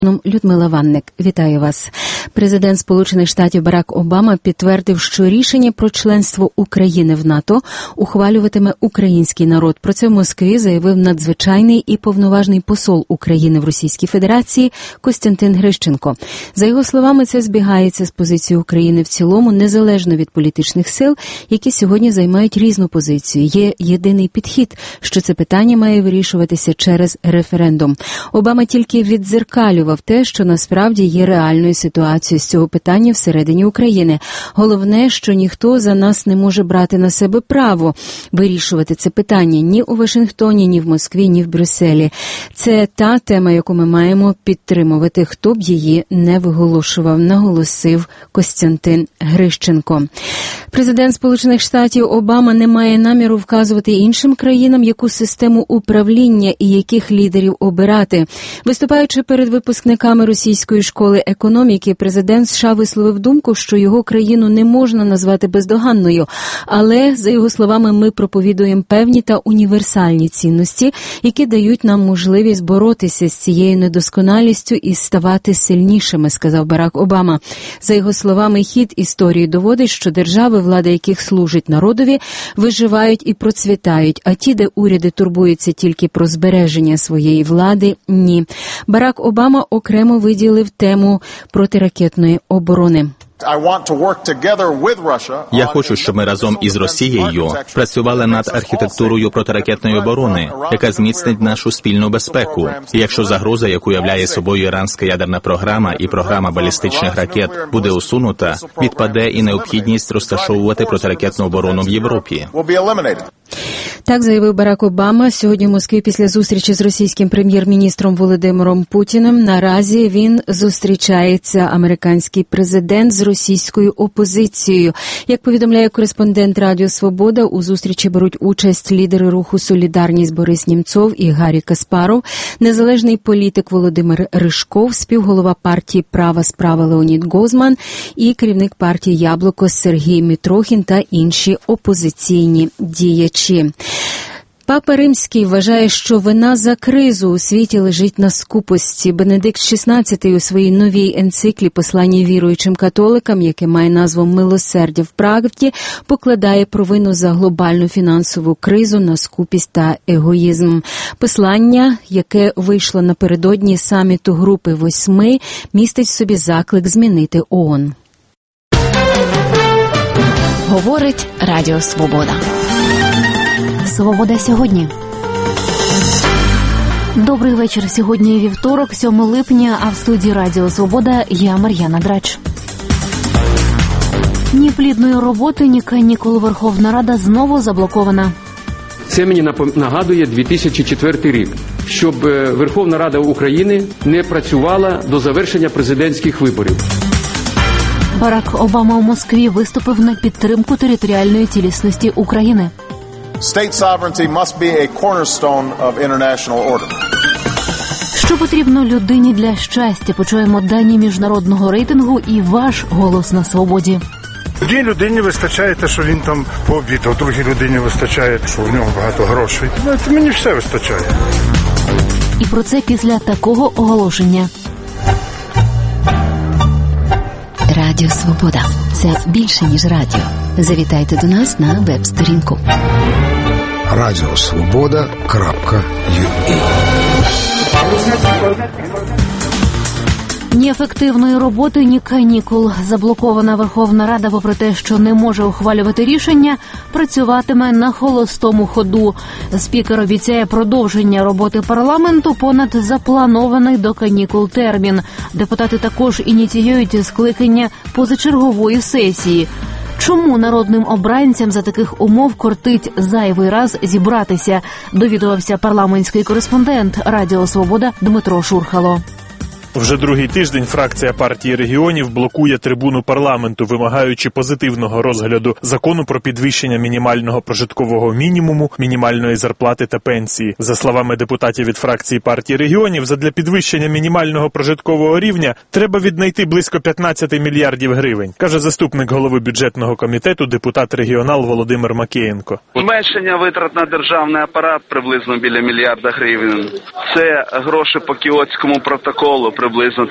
Людмила Ванник, вітаю вас. Президент Сполучених Штатів Барак Обама підтвердив, що рішення про членство України в НАТО ухвалюватиме український народ. Про це в Москві заявив надзвичайний і повноважний посол України в Російській Федерації Костянтин Грищенко. За його словами, це збігається з позицією України в цілому, незалежно від політичних сил, які сьогодні займають різну позицію. Є єдиний підхід, що це питання має вирішуватися через референдум. Обама тільки віддзеркалював те, що насправді є реальною ситуацією з цього питання всередині України. Головне, що ніхто за нас не може брати на себе право вирішувати це питання ні у Вашингтоні, ні в Москві, ні в Брюсселі. Це та тема, яку ми маємо підтримувати, хто б її не виголошував, наголосив Костянтин Грищенко. Президент Сполучених Штатів Обама не має наміру вказувати іншим країнам, яку систему управління і яких лідерів обирати. Виступаючи перед випускниками російської школи економіки, президент США висловив думку, що його країну не можна назвати бездоганною. Але, за його словами, ми проповідуємо певні та універсальні цінності, які дають нам можливість боротися з цією недосконалістю і ставати сильнішими, сказав Барак Обама. За його словами, хід історії доводить, що держави, влада яких служить народові, виживають і процвітають, а ті, де уряди турбуються тільки про збереження своєї влади, ні. Барак Обама окремо виділив тему протиракетної оборони. Я хочу, щоб ми разом із Росією працювали над архітектурою протиракетної оборони, яка зміцнить нашу спільну безпеку. І якщо загроза, яку являє собою іранська ядерна програма і програма балістичних ракет, буде усунута, відпаде і необхідність розташовувати протиракетну оборону в Європі. Так заявив Барак Обама сьогодні в Москві після зустрічі з російським прем'єр-міністром Володимиром Путіним. Наразі він зустрічається, американський президент, з російською опозицією. Як повідомляє кореспондент Радіо Свобода, у зустрічі беруть участь лідери руху «Солідарність» Борис Німцов і Гаррі Каспаров, незалежний політик Володимир Ришков, співголова партії «Права справа» Леонід Гозман і керівник партії «Яблуко» Сергій Мітрохін та інші опозиційні діячі. Папа Римський вважає, що вина за кризу у світі лежить на скупості. Бенедикт XVI у своїй новій енциклі «Послання віруючим католикам», яке має назву «Милосердя в правді», покладає провину за глобальну фінансову кризу на скупість та егоїзм. Послання, яке вийшло напередодні саміту Групи 8, містить в собі заклик змінити ООН. Говорить Радіо Свобода. Свобода сьогодні. Добрий вечір. Сьогодні вівторок, 7 липня, а в студії Радіо Свобода я Мар'яна Драч. Ні плідної роботи, ні канікул. Верховна Рада знову заблокована. Це мені нагадує 2004 рік, щоб Верховна Рада України не працювала до завершення президентських виборів. Барак Обама у Москві виступив на підтримку територіальної цілісності України. State sovereignty must be a cornerstone of international order. Що потрібно людині для щастя? Почуємо дані міжнародного рейтингу і ваш голос на свободі. Одній людині вистачає те, що він там пообідав, другій людині вистачає, що в нього багато грошей. Мені все вистачає. І про це після такого оголошення. Радіо Свобода. Це більше, ніж радіо. Завітайте до нас на веб-сторінку. Radiosvoboda.ua. Ні ефективної роботи, ні канікул. Заблокована Верховна Рада, попри те, що не може ухвалювати рішення, працюватиме на холостому ходу. Спікер обіцяє продовження роботи парламенту понад запланований до канікул термін. Депутати також ініціюють скликання позачергової сесії. Чому народним обранцям за таких умов кортить зайвий раз зібратися, довідувався парламентський кореспондент Радіо Свобода Дмитро Шурхало. Вже другий тиждень фракція партії регіонів блокує трибуну парламенту, вимагаючи позитивного розгляду закону про підвищення мінімального прожиткового мінімуму, мінімальної зарплати та пенсії. За словами депутатів від фракції партії регіонів, задля підвищення мінімального прожиткового рівня треба віднайти близько 15 мільярдів гривень, каже заступник голови бюджетного комітету, депутат-регіонал Володимир Макеєнко. Зменшення витрат на державний апарат приблизно біля мільярда гривень. Це гроші по Кіотському протоколу, приблизно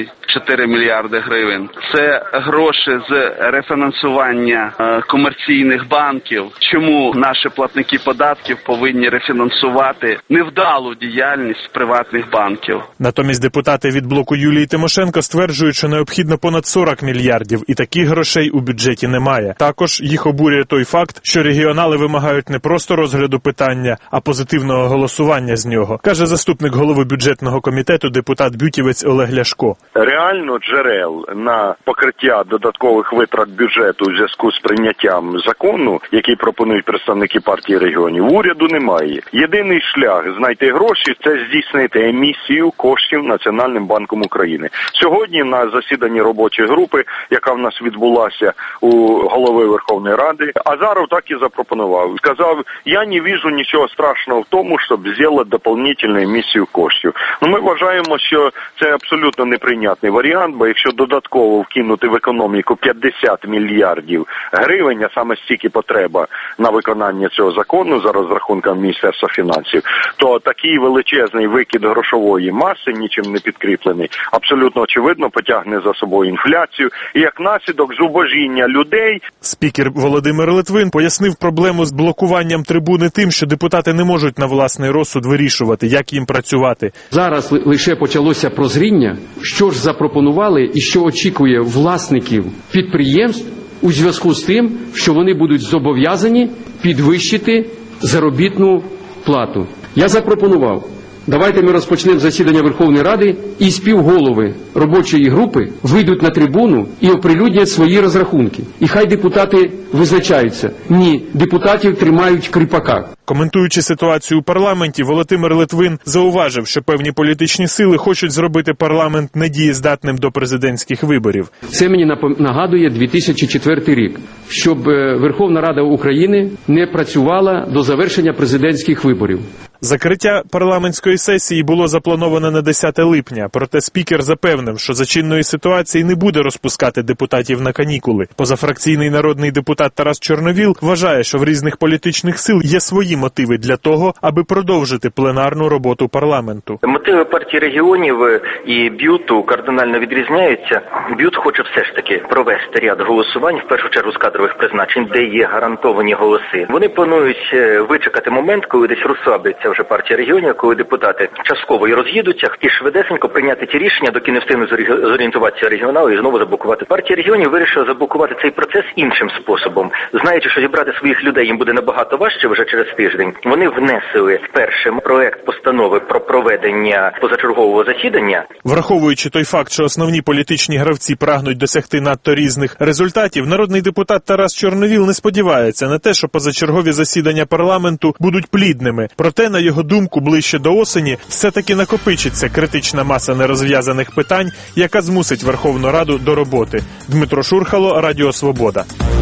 3-4 мільярди гривень. Це гроші з рефінансування комерційних банків. Чому наші платники податків повинні рефінансувати невдалу діяльність приватних банків? Натомість депутати від блоку Юлії Тимошенко стверджують, що необхідно понад 40 мільярдів, і таких грошей у бюджеті немає. Також їх обурює той факт, що регіонали вимагають не просто розгляду питання, а позитивного голосування з нього, каже заступник голови бюджетного комітету депутат Бютівець Олег Ляшко. Реально джерел на покриття додаткових витрат бюджету у зв'язку з прийняттям закону, який пропонують представники партії регіонів, уряду немає. Єдиний шлях знайти гроші – це здійснити емісію коштів Національним банком України. Сьогодні на засіданні робочої групи, яка в нас відбулася у голови Верховної Ради, Азаров так і запропонував. Сказав, я не вижу нічого страшного в тому, щоб зробити дополнительну емісію коштів. Ми вважаємо, що це абсолютно неприйнятний варіант, бо якщо додатково вкинути в економіку 50 мільярдів гривень, а саме стільки потреба на виконання цього закону за розрахунком Міністерства фінансів, то такий величезний викид грошової маси, нічим не підкріплений, абсолютно очевидно потягне за собою інфляцію і як наслідок зубожіння людей. Спікер Володимир Литвин пояснив проблему з блокуванням трибуни тим, що депутати не можуть на власний розсуд вирішувати, як їм працювати. Зараз лише почалося прозріння, що ж запропонували і що очікує власників підприємств у зв'язку з тим, що вони будуть зобов'язані підвищити заробітну плату. Я запропонував, давайте ми розпочнемо засідання Верховної Ради і співголови робочої групи вийдуть на трибуну і оприлюднять свої розрахунки. І хай депутати визначаються. Ні, депутатів тримають в кріпаках. Коментуючи ситуацію у парламенті, Володимир Литвин зауважив, що певні політичні сили хочуть зробити парламент недієздатним до президентських виборів. Це мені нагадує 2004 рік, щоб Верховна Рада України не працювала до завершення президентських виборів. Закриття парламентської сесії було заплановано на 10 липня, проте спікер запевнив, що за чинної ситуації не буде розпускати депутатів на канікули. Позафракційний народний депутат Тарас Чорновіл вважає, що в різних політичних сил є свої мотиви для того, аби продовжити пленарну роботу парламенту. Мотиви партії регіонів і БЮТу кардинально відрізняються. БЮТ хоче все ж таки провести ряд голосувань, в першу чергу з кадрових призначень, де є гарантовані голоси. Вони планують вичекати момент, коли десь розслабиться вже партія регіонів, коли депутати частково і роз'їдуться, і швидесенько прийняти ті рішення, доки не встигнуть зорієнтуватися регіонали і знову заблокувати. Партія регіонів вирішила заблокувати цей процес іншим способом. Знаючи, що зібрати своїх людей їм буде набагато важче вже через тиждень, вони внесли першим проект постанови про проведення позачергового засідання. Враховуючи той факт, що основні політичні гравці прагнуть досягти надто різних результатів, народний депутат Тарас Чорновіл не сподівається на те, що позачергові засідання парламенту будуть плідними. Проте, на його думку, ближче до осені все-таки накопичиться критична маса нерозв'язаних питань, яка змусить Верховну Раду до роботи. Дмитро Шурхало, Радіо Свобода.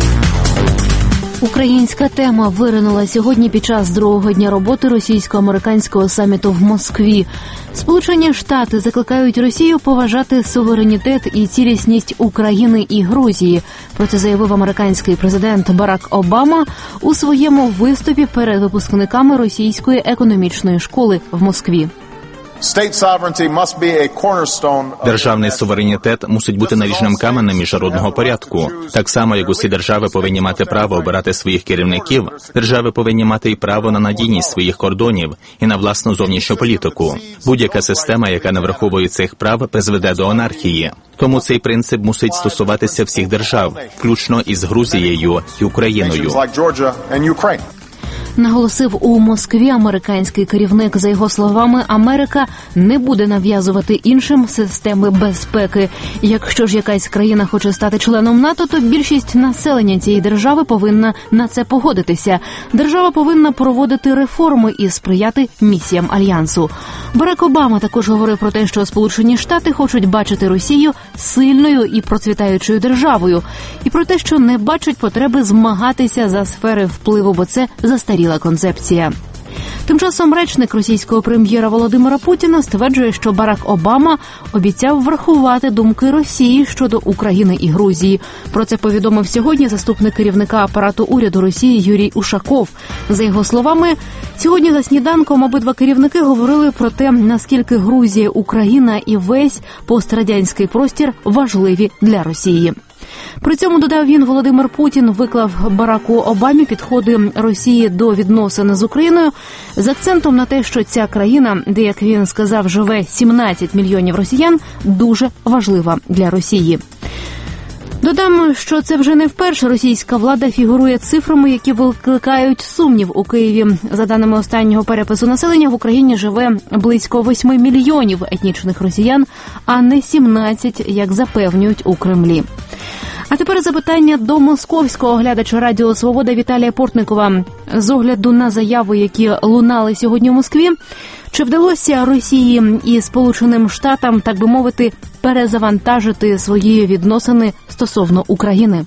Українська тема виринула сьогодні під час другого дня роботи російсько-американського саміту в Москві. Сполучені Штати закликають Росію поважати суверенітет і цілісність України і Грузії. Про це заявив американський президент Барак Обама у своєму виступі перед випускниками російської економічної школи в Москві. Державний суверенітет мусить бути наріжним каменем міжнародного порядку. Так само, як усі держави повинні мати право обирати своїх керівників, держави повинні мати і право на надійність своїх кордонів і на власну зовнішню політику. Будь-яка система, яка не враховує цих прав, призведе до анархії. Тому цей принцип мусить стосуватися всіх держав, включно із Грузією і Україною. Наголосив у Москві американський керівник. За його словами, Америка не буде нав'язувати іншим системи безпеки. Якщо ж якась країна хоче стати членом НАТО, то більшість населення цієї держави повинна на це погодитися. Держава повинна проводити реформи і сприяти місіям Альянсу. Барак Обама також говорив про те, що Сполучені Штати хочуть бачити Росію сильною і процвітаючою державою. І про те, що не бачать потреби змагатися за сфери впливу, бо це застаріла концепція. Тим часом речник російського прем'єра Володимира Путіна стверджує, що Барак Обама обіцяв врахувати думки Росії щодо України і Грузії. Про це повідомив сьогодні заступник керівника апарату уряду Росії Юрій Ушаков. За його словами, сьогодні за сніданком обидва керівники говорили про те, наскільки Грузія, Україна і весь пострадянський простір важливі для Росії. При цьому, додав він, Володимир Путін виклав Бараку Обамі підходи Росії до відносин з Україною з акцентом на те, що ця країна, де, як він сказав, живе 17 мільйонів росіян, дуже важлива для Росії. Додам, що це вже не вперше російська влада фігурує цифрами, які викликають сумнів у Києві. За даними останнього перепису населення, в Україні живе близько 8 мільйонів етнічних росіян, а не 17, як запевнюють у Кремлі. А тепер запитання до московського оглядача Радіо Свобода Віталія Портникова. З огляду на заяви, які лунали сьогодні в Москві, чи вдалося Росії і Сполученим Штатам, так би мовити, перезавантажити свої відносини стосовно України?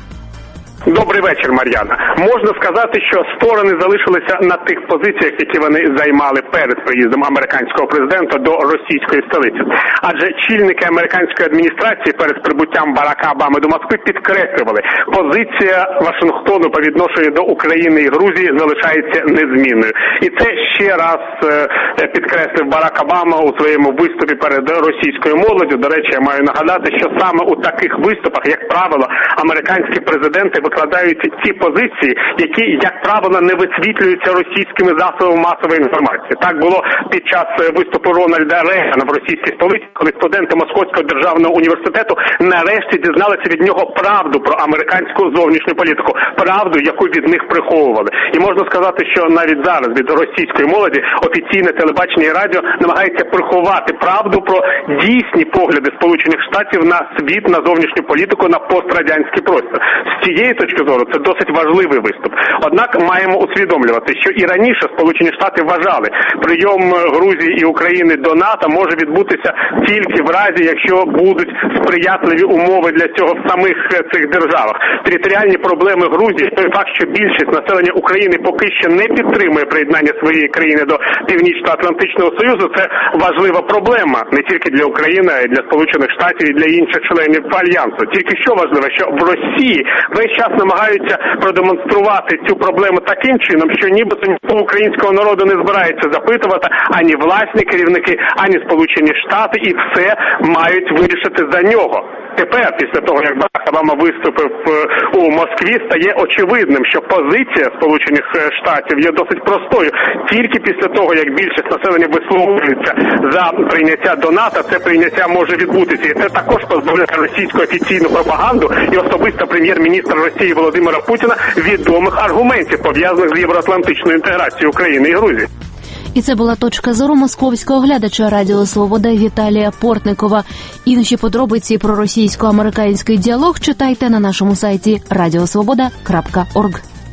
Добрий вечір, Мар'яна. Можна сказати, що сторони залишилися на тих позиціях, які вони займали перед приїздом американського президента до російської столиці. Адже чільники американської адміністрації перед прибуттям Барака Обами до Москви підкреслювали, позиція Вашингтону по відношенню до України і Грузії залишається незмінною. І це ще раз підкреслив Барак Обама у своєму виступі перед російською молоддю. До речі, я маю нагадати, що саме у таких виступах, як правило, американські президенти викладають ті позиції, які, як правило, не висвітлюються російськими засобами масової інформації. Так було під час виступу Рональда Рейгана в російській столиці, коли студенти Московського державного університету нарешті дізналися від нього правду про американську зовнішню політику, правду, яку від них приховували. І можна сказати, що навіть зараз від російської молоді офіційне телебачення і радіо намагається приховати правду про дійсні погляди Сполучених Штатів на світ, на зовнішню політику, на пострадянський простір. З цієї точки зору це досить важливий виступ. Однак маємо усвідомлювати, що і раніше Сполучені Штати вважали, прийом Грузії і України до НАТО може відбутися тільки в разі, якщо будуть сприятливі умови для цього в самих цих державах. Територіальні проблеми Грузії, той факт, що більшість населення України поки що не підтримує приєднання своєї країни до Північно-Атлантичного Союзу, це важлива проблема не тільки для України, а й для Сполучених Штатів і для інших членів Альянсу. Тільки що важливо, що в Росії весь час намагаються продемонструвати цю проблему таким чином, що нібито ніхто українського народу не збирається запитувати ані власні керівники, ані Сполучені Штати, і все мають вирішити за нього. Тепер, після того, як Барак Обама виступив у Москві, стає очевидним, що позиція Сполучених Штатів є досить простою. Тільки після того, як більшість населення висловлюється за прийняття до НАТО, це прийняття може відбутися. І це також позбавляє російську офіційну пропаганду і особисто прем'єр-міністра Росії Володимира Путіна відомих аргументів, пов'язаних з євроатлантичною інтеграцією України і Грузії. І це була точка зору московського глядача Радіо Свобода Віталія Портникова. Інші подробиці про російсько-американський діалог читайте на нашому сайті radiosvoboda.org.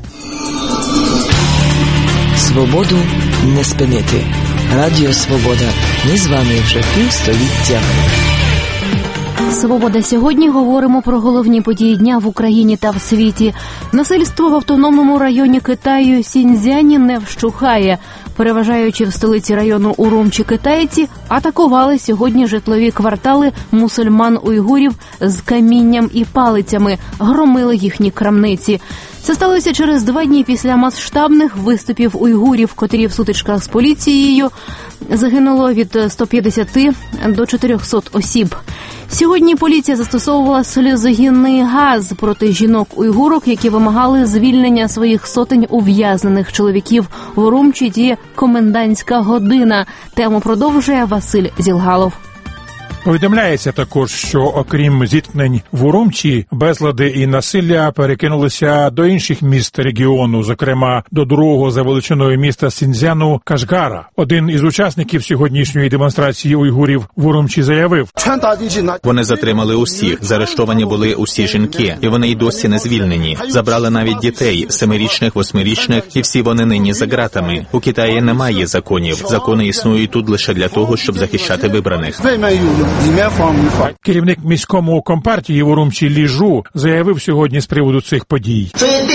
Свободу не спинити. Радіо Свобода. Ми з вами вже півстоліття. «Свобода сьогодні» говоримо про головні події дня в Україні та в світі. Насильство в автономному районі Китаю Сіньцзяні не вщухає. Переважаючи в столиці району Урумчі китайці, атакували сьогодні житлові квартали мусульман-уйгурів з камінням і палицями, громили їхні крамниці. Це сталося через 2 дні після масштабних виступів уйгурів, котрі в сутичках з поліцією загинуло від 150 до 400 осіб. Сьогодні поліція застосовувала сльозогінний газ проти жінок-уйгурок, які вимагали звільнення своїх сотень ув'язнених чоловіків. В Урумчі діє комендантська година. Тему продовжує Василь Зілгалов. Повідомляється також, що окрім зіткнень в Урумчі, безлади і насилля перекинулися до інших міст регіону, зокрема до другого за величиною міста Сіньцзяну Кашгара. Один із учасників сьогоднішньої демонстрації уйгурів в Урумчі заявив: вони затримали усіх, заарештовані були усі жінки, і вони й досі не звільнені. Забрали навіть дітей, 7-річних, 8-річних, і всі вони нині за ґратами. У Китаї немає законів. Закони існують тут лише для того, щоб захищати вибраних. Керівник міському компартії в Урумчі Лі Жу заявив сьогодні з приводу цих подій.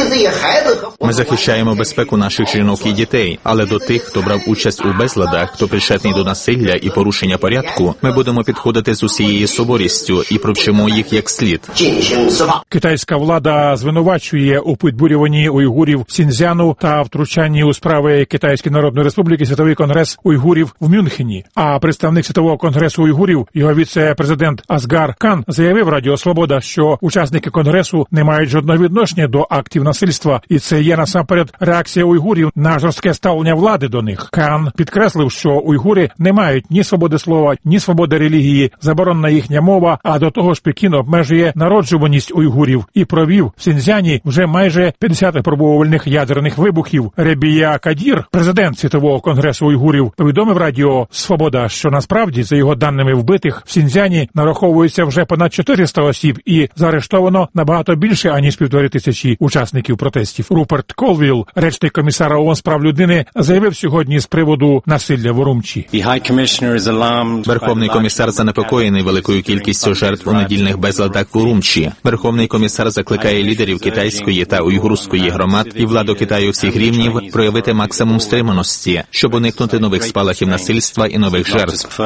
Ми захищаємо безпеку наших жінок і дітей, але до тих, хто брав участь у безладах, хто причетний до насилля і порушення порядку, ми будемо підходити з усією суворістю і провчимо їх як слід. Китайська влада звинувачує у підбурюванні уйгурів Сіньцзяну та втручанні у справи Китайської Народної Республіки Світовий конгрес уйгурів в Мюнхені. А представник Світового конгресу уйгурів, його віце-президент Асгар Кан, заявив Радіо Свобода, що учасники конгресу не мають жодного відношення до актів насильства, і це є насамперед реакція уйгурів на жорстке ставлення влади до них. Кан підкреслив, що уйгури не мають ні свободи слова, ні свободи релігії, заборонена їхня мова, а до того ж Пекін обмежує народжуваність уйгурів і провів в Сіньцзяні вже майже 50 випробувальних ядерних вибухів. Ребія Кадір, президент Світового конгресу уйгурів, повідомив Радіо Свобода, що насправді, за його даними, вбитих в Сіньцзяні нараховується вже понад 400 осіб і заарештовано набагато більше, аніж 1500 учасників протестів. Руперт Колвіл, речник комісара ООН з прав людини, заявив сьогодні з приводу насилля в Урумчі. Верховний комісар занепокоєний великою кількістю жертв у недільних безладах в Урумчі. Верховний комісар закликає лідерів китайської та уйгурської громад і владу Китаю всіх рівнів проявити максимум стриманості, щоб уникнути нових спалахів насильства і нових жертв.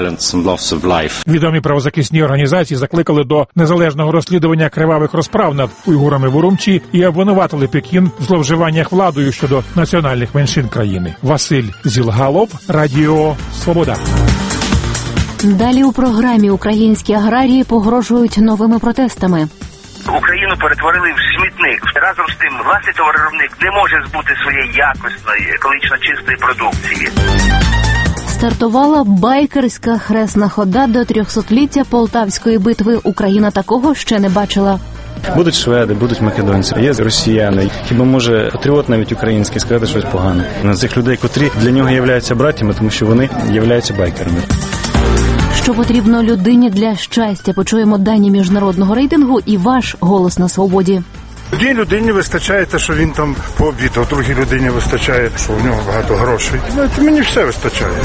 Відомі правозахисні організації закликали до незалежного розслідування кривавих розправ над уйгурами в Урумчі і обвинуватили Пекін в зловживаннях владою щодо національних меншин країни. Василь Зілгалов, Радіо Свобода. Далі у програмі українські аграрії погрожують новими протестами. Україну перетворили в смітник. Разом з тим, власний товаровиробник не може збути своєї якісної, екологічно чистої продукції. Стартувала байкерська хресна хода до 300-ліття Полтавської битви. Україна такого ще не бачила. Будуть шведи, будуть македонці, є росіяни. Хіба може патріот навіть український сказати щось погане на цих людей, котрі для нього являються братями, тому що вони являються байкерами. Що потрібно людині для щастя? Почуємо дані міжнародного рейтингу і ваш голос на свободі. Одній людині вистачає те, що він там пообідав, другій людині вистачає, що в нього багато грошей. Мені все вистачає.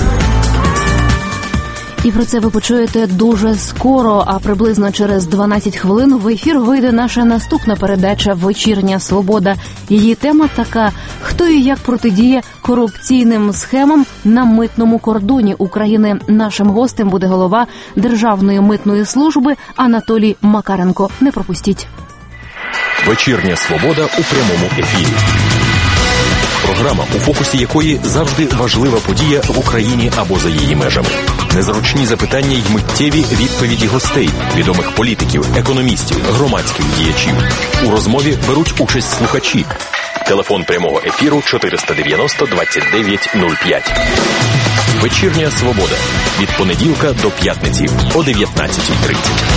І про це ви почуєте дуже скоро, а приблизно через 12 хвилин в ефір вийде наша наступна передача «Вечірня свобода». Її тема така: хто і як протидіє корупційним схемам на митному кордоні України. Нашим гостем буде голова Державної митної служби Анатолій Макаренко. Не пропустіть. «Вечірня свобода» у прямому ефірі. Програма, у фокусі якої завжди важлива подія в Україні або за її межами. Незручні запитання й миттєві відповіді гостей, відомих політиків, економістів, громадських діячів. У розмові беруть участь слухачі. Телефон прямого ефіру 490 29 05. «Вечірня свобода» від понеділка до п'ятниці о 19:30.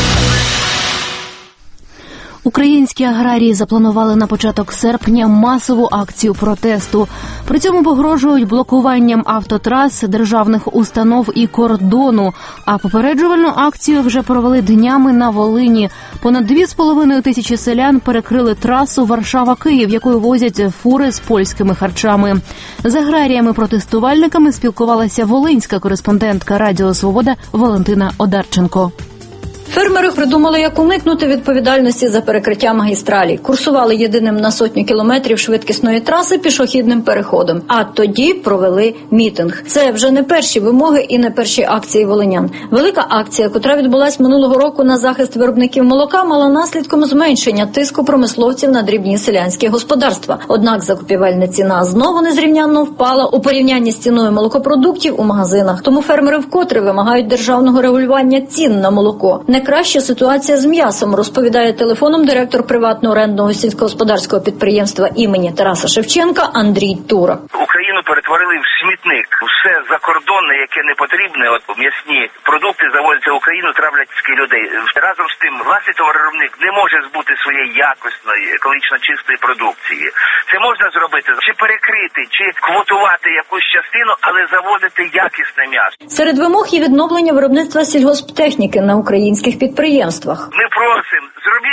Українські аграрії запланували на початок серпня масову акцію протесту. При цьому погрожують блокуванням автотрас, державних установ і кордону. А попереджувальну акцію вже провели днями на Волині. Понад 2,5 тисячі селян перекрили трасу Варшава-Київ, якою возять фури з польськими харчами. З аграріями-протестувальниками спілкувалася волинська кореспондентка Радіо Свобода Валентина Одарченко. Фермери придумали, як уникнути відповідальності за перекриття магістралі. Курсували єдиним на сотню кілометрів швидкісної траси пішохідним переходом. А тоді провели мітинг. Це вже не перші вимоги і не перші акції волинян. Велика акція, котра відбулась минулого року на захист виробників молока, мала наслідком зменшення тиску промисловців на дрібні селянські господарства. Однак закупівельна ціна знову незрівнянно впала у порівнянні з ціною молокопродуктів у магазинах. Тому фермери вкотре вимагають державного регулювання цін на молоко. Найкраща ситуація з м'ясом, розповідає телефоном директор приватного орендного сільськогосподарського підприємства імені Тараса Шевченка Андрій Турок. Україну перетворили в смітник. Все закордонне, яке не потрібне, от м'ясні продукти завозяться в Україну, травлять людей. Разом з тим, власний товаровиробник не може збути своєї якісної, екологічно чистої продукції. Це можна зробити, чи перекрити, чи квотувати якусь частину, але завозити якісне м'ясо. Серед вимог є відновлення виробництва сільгосптехніки на українських підприємствах. Ми просимо, зробіть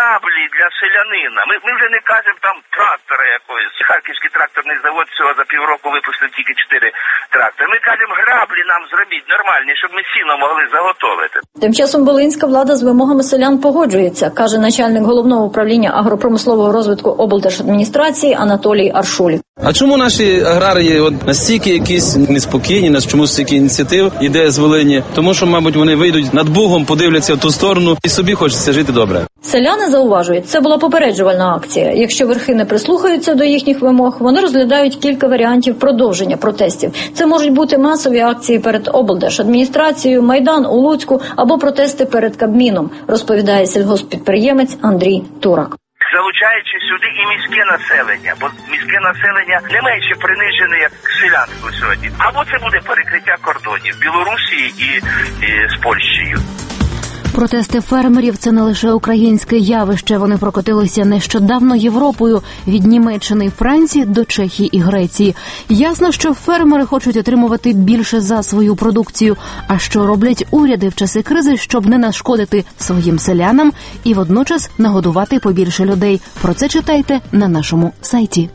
граблі для селянина. Ми вже не кажемо там трактора якогось. Харківський тракторний завод всього за півроку випустив тільки 4 трактори. Ми кажемо, граблі нам зробіть нормальні, щоб ми сіно могли заготовити. Тим часом волинська влада з вимогами селян погоджується, каже начальник головного управління агропромислового розвитку облдержадміністрації Анатолій Аршуль. А чому наші аграрії настільки якісь неспокійні, нас чомусь стільки ініціатив іде з Волині? Тому що, мабуть, вони вийдуть над Бугом, подивляться в ту сторону і собі хочеться жити добре. Селяни зауважують, це була попереджувальна акція. Якщо верхи не прислухаються до їхніх вимог, вони розглядають кілька варіантів продовження протестів. Це можуть бути масові акції перед облдержадміністрацією, Майдан у Луцьку або протести перед Кабміном, розповідає сільгосппідприємець Андрій Турак. Залучаючи сюди і міське населення, бо міське населення не менше принижене, як селянство сьогодні. Або це буде перекриття кордонів Білорусі і з Польщею. Протести фермерів – це не лише українське явище. Вони прокотилися нещодавно Європою від Німеччини і Франції до Чехії і Греції. Ясно, що фермери хочуть отримувати більше за свою продукцію. А що роблять уряди в часи кризи, щоб не нашкодити своїм селянам і водночас нагодувати побільше людей? Про це читайте на нашому сайті.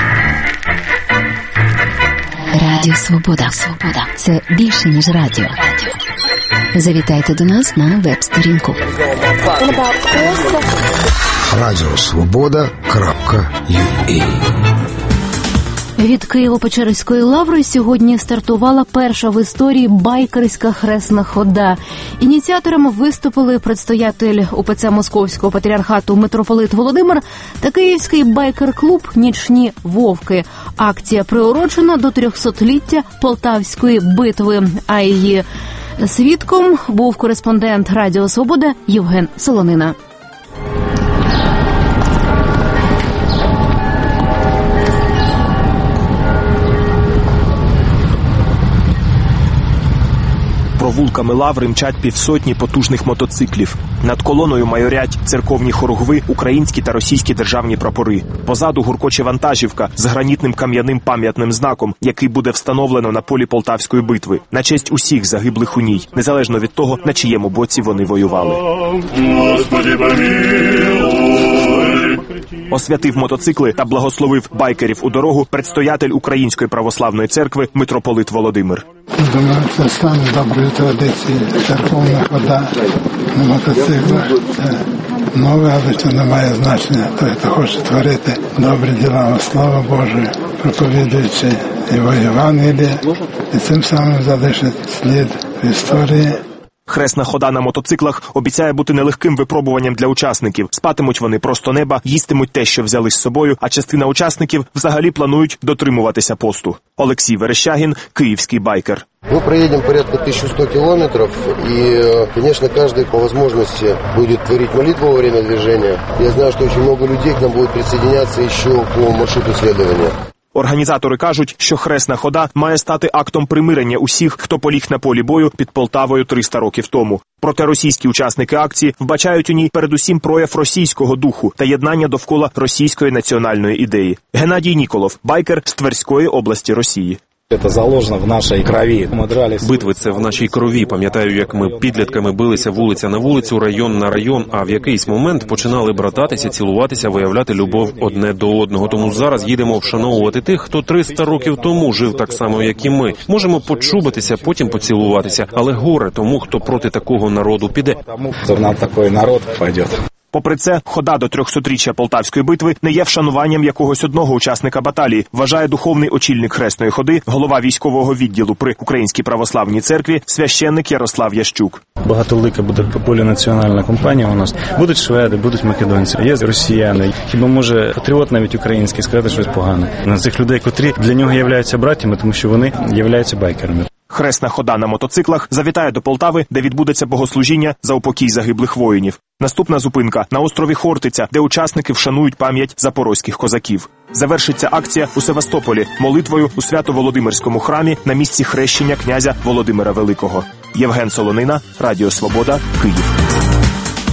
Радіо Свобода. Це більше, ніж радіо. Завітайте до нас на веб-сторінку. Радіосвобода.ua. Від Києво-Печерської лаври сьогодні стартувала перша в історії байкерська хресна хода. Ініціаторами виступили предстоятель УПЦ Московського патріархату митрополит Володимир та київський байкер-клуб «Нічні вовки». Акція приурочена до 300-ліття Полтавської битви, а її свідком був кореспондент Радіо Свобода Євген Солонина. Провулками лаври мчать півсотні потужних мотоциклів. Над колоною майорять церковні хоругви, українські та російські державні прапори. Позаду гуркоче вантажівка з гранітним кам'яним пам'ятним знаком, який буде встановлено на полі Полтавської битви, на честь усіх загиблих у ній, незалежно від того, на чиєму боці вони воювали. Господи, помилуй. Освятив мотоцикли та благословив байкерів у дорогу предстоятель Української православної церкви митрополит Володимир. Думаю, це стане доброю традицією. Церковна хода на мотоциклах це нове, але це не має значення. Той, хто хоче творити добрі діла во славу Божу, проповідуючи його Євангеліє, і цим самим залишить слід в історії. Хресна хода на мотоциклах обіцяє бути нелегким випробуванням для учасників. Спатимуть вони просто неба, їстимуть те, що взяли з собою, а частина учасників взагалі планують дотримуватися посту. Олексій Верещагін, київський байкер. Мы проедем порядка 1100 километров, и, конечно, каждый по возможности будет творить молитву во время движения. Я знаю, что очень много людей к нам будет присоединяться еще по маршруту следования. Організатори кажуть, що хресна хода має стати актом примирення усіх, хто поліг на полі бою під Полтавою 300 років тому. Проте російські учасники акції вбачають у ній передусім прояв російського духу та єднання довкола російської національної ідеї. Геннадій Ніколов, байкер з Тверської області Росії. Це заложено в нашій крові. Битви – це в нашій крові. Пам'ятаю, як ми підлітками билися вулиця на вулицю, район на район, а в якийсь момент починали брататися, цілуватися, виявляти любов одне до одного. Тому зараз їдемо вшановувати тих, хто 300 років тому жив так само, як і ми. Можемо почубитися, потім поцілуватися, але горе тому, хто проти такого народу піде. На такий народ піде. Попри це, хода до 300-річчя Полтавської битви не є вшануванням якогось одного учасника баталії, вважає духовний очільник хресної ходи, голова військового відділу при Українській православній церкві, священник Ярослав Ящук. Багатолика буде полінаціональна компанія у нас. Будуть шведи, будуть македонці, є росіяни. Хіба може патріот навіть український сказати щось погане? На цих людей, котрі для нього являються братями, тому що вони являються байкерами. Хресна хода на мотоциклах завітає до Полтави, де відбудеться богослужіння за упокій загиблих воїнів. Наступна зупинка – на острові Хортиця, де учасники вшанують пам'ять запорозьких козаків. Завершиться акція у Севастополі молитвою у Свято-Володимирському храмі на місці хрещення князя Володимира Великого. Євген Солонина, Радіо Свобода, Київ.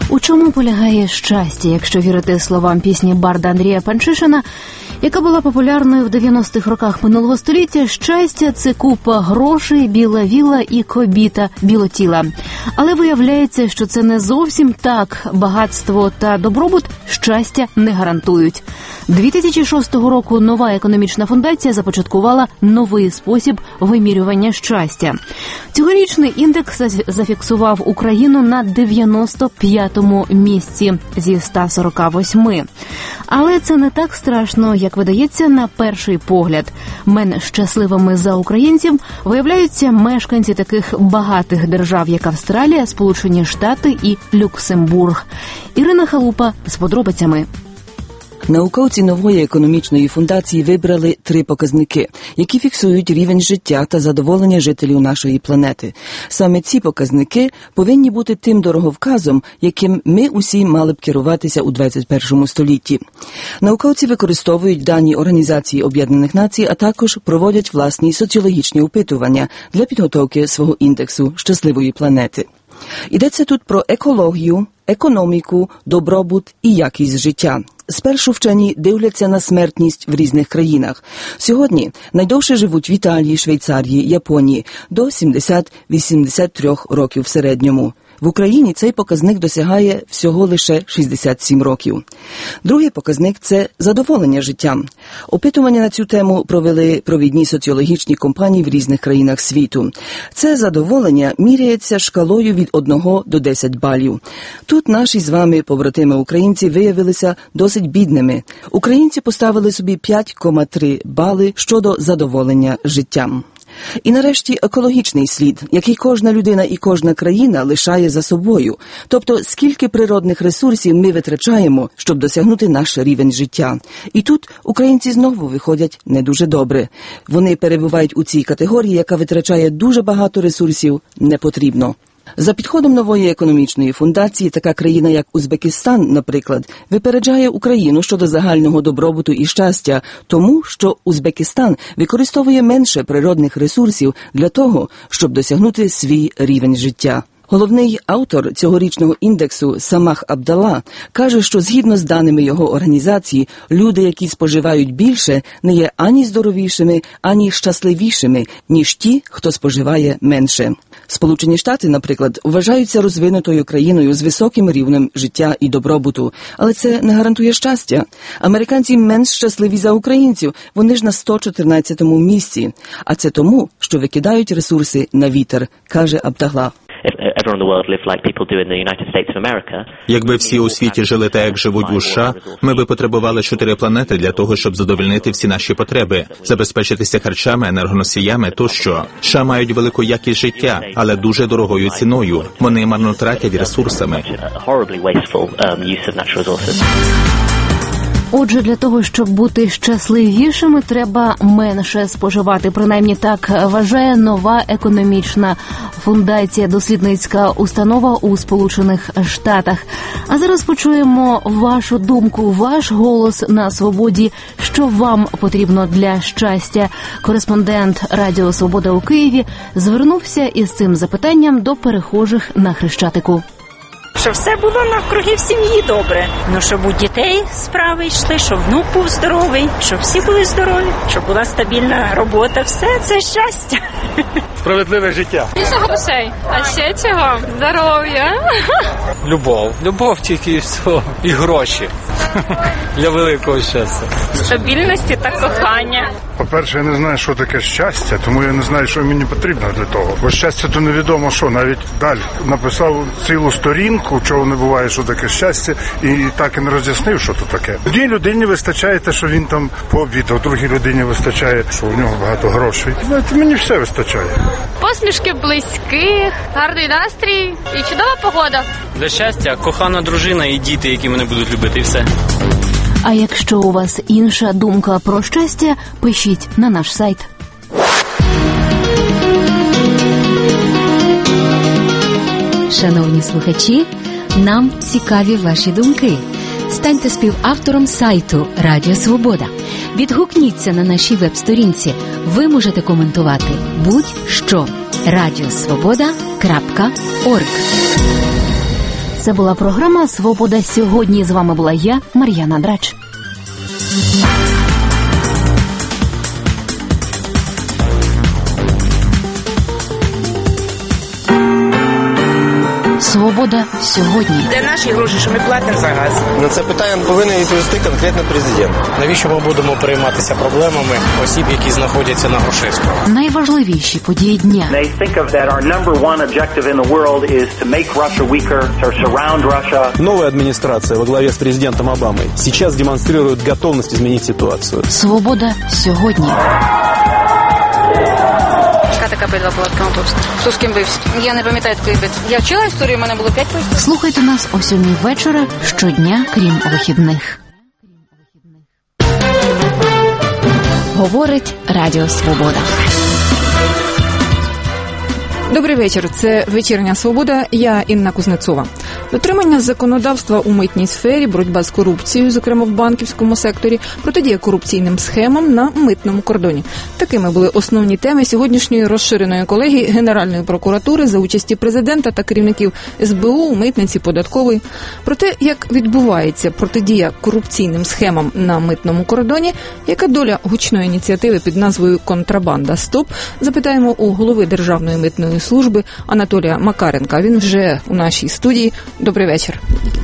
У чому полягає щастя, якщо вірити словам пісні барда Андрія Панчишина, яка була популярною в 90-х роках минулого століття? Щастя – це купа грошей, біла вілла і кобіта білотіла. Але виявляється, що це не зовсім так. Багатство та добробут щастя не гарантують. 2006 року нова економічна фундація започаткувала новий спосіб вимірювання щастя. Цьогорічний індекс зафіксував Україну на 95-му місці зі 148. Але це не так страшно, як видається на перший погляд. Менш щасливими за українців виявляються мешканці таких багатих держав, як Австралія, Сполучені Штати і Люксембург. Ірина Халупа з подробицями. Науковці нової економічної фундації вибрали 3 показники, які фіксують рівень життя та задоволення жителів нашої планети. Саме ці показники повинні бути тим дороговказом, яким ми усі мали б керуватися у 21 столітті. Науковці використовують дані Організації Об'єднаних Націй, а також проводять власні соціологічні опитування для підготовки свого індексу щасливої планети. Йдеться тут про екологію, економіку, добробут і якість життя. Спершу вчені дивляться на смертність в різних країнах. Сьогодні найдовше живуть в Італії, Швейцарії, Японії до 70-83 років в середньому. В Україні цей показник досягає всього лише 67 років. Другий показник – це задоволення життям. Опитування на цю тему провели провідні соціологічні компанії в різних країнах світу. Це задоволення міряється шкалою від 1 до 10 балів. Тут наші з вами побратими-українці виявилися досить бідними. Українці поставили собі 5,3 бали щодо задоволення життям. І нарешті екологічний слід, який кожна людина і кожна країна лишає за собою. Тобто, скільки природних ресурсів ми витрачаємо, щоб досягнути наш рівень життя. І тут українці знову виходять не дуже добре. Вони перебувають у цій категорії, яка витрачає дуже багато ресурсів непотрібно. За підходом нової економічної фундації, така країна, як Узбекистан, наприклад, випереджає Україну щодо загального добробуту і щастя, тому що Узбекистан використовує менше природних ресурсів для того, щоб досягнути свій рівень життя. Головний автор цьогорічного індексу Самах Абдалла каже, що згідно з даними його організації, люди, які споживають більше, не є ані здоровішими, ані щасливішими, ніж ті, хто споживає менше. Сполучені Штати, наприклад, вважаються розвинутою країною з високим рівнем життя і добробуту, але це не гарантує щастя. Американці менш щасливі за українців, вони ж на 114-му місці. А це тому, що викидають ресурси на вітер, каже Абдалла. Якби всі у світі жили так, як живуть у США, ми би потребували 4 планети для того, щоб задовольнити всі наші потреби, забезпечитися харчами, енергоносіями тощо. США мають велику якість життя, але дуже дорогою ціною. Вони марно тратять ресурсами. Отже, для того, щоб бути щасливішими, треба менше споживати. Принаймні так вважає нова економічна фундація, дослідницька установа у Сполучених Штатах. А зараз почуємо вашу думку, ваш голос на свободі. Що вам потрібно для щастя? Кореспондент Радіо Свобода у Києві звернувся із цим запитанням до перехожих на Хрещатику. Щоб все було навкруги в сім'ї добре. Ну, щоб у дітей справи йшли, щоб внук був здоровий, щоб всі були здорові, щоб була стабільна робота. Все це щастя. Справедливе життя. Більше грошей. А ще чого? Здоров'я. Любов. Любов тільки і все. І гроші. Для великого щастя. Стабільності та кохання. По-перше, я не знаю, що таке щастя, тому я не знаю, що мені потрібно для того. Бо щастя то невідомо що. Навіть далі написав цілу сторінку, чого не буває, що таке щастя, і так і не роз'яснив, що то таке. Одній людині вистачає те, що він там пообідав, другій людині вистачає, що у нього багато грошей. Знаєте, мені все вистачає. Посмішки близьких, гарний настрій і чудова погода. Для щастя кохана дружина і діти, які мене будуть любити, і все. А якщо у вас інша думка про щастя, пишіть на наш сайт. Шановні слухачі, нам цікаві ваші думки. Станьте співавтором сайту Радіо Свобода. Відгукніться на нашій веб-сторінці. Ви можете коментувати будь-що. Радіосвобода.орг. Це була програма «Свобода сьогодні». З вами була я, Мар'яна Драч. «Свобода сьогодні». Де наші гроші, що ми платимо за газ? На це питання повинен відповісти конкретно президент. Навіщо ми будемо перейматися проблемами осіб, які знаходяться на Грушевського? Найважливіші події дня. Новая администрация во главе с президентом Обамой сейчас демонстрирует готовность изменить ситуацию. «Свобода сьогодні». Така битва була в Краматорську. Хто з ким бився? Я не пам'ятаю такої битви. Я вчила історію, у мене було 5 років. Слухайте нас о 7:00 вечора щодня, крім вихідних. Говорить Радіо Свобода. Добрий вечір. Це «Вечірня Свобода». Я Інна Кузнецова. Дотримання законодавства у митній сфері, боротьба з корупцією, зокрема в банківському секторі, протидія корупційним схемам на митному кордоні. Такими були основні теми сьогоднішньої розширеної колегії Генеральної прокуратури за участі президента та керівників СБУ, митниці, податкової. Про те, як відбувається протидія корупційним схемам на митному кордоні, яка доля гучної ініціативи під назвою «Контрабанда СТОП», запитаємо у голови Державної митної служби Анатолія Макаренка. Він вже у нашій студії. Добрий вечір.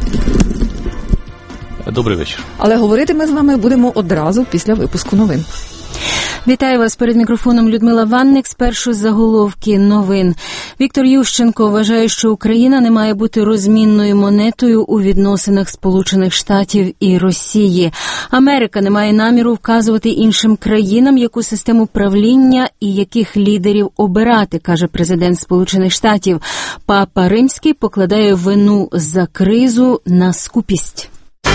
Добрий вечір. Але говорити ми з вами будемо одразу після випуску новин. Вітаю вас. Перед мікрофоном Людмила Ванник. Спершу заголовки новин. Віктор Ющенко вважає, що Україна не має бути розмінною монетою у відносинах Сполучених Штатів і Росії. Америка не має наміру вказувати іншим країнам, яку систему правління і яких лідерів обирати, каже президент Сполучених Штатів. Папа Римський покладає вину за кризу на скупість.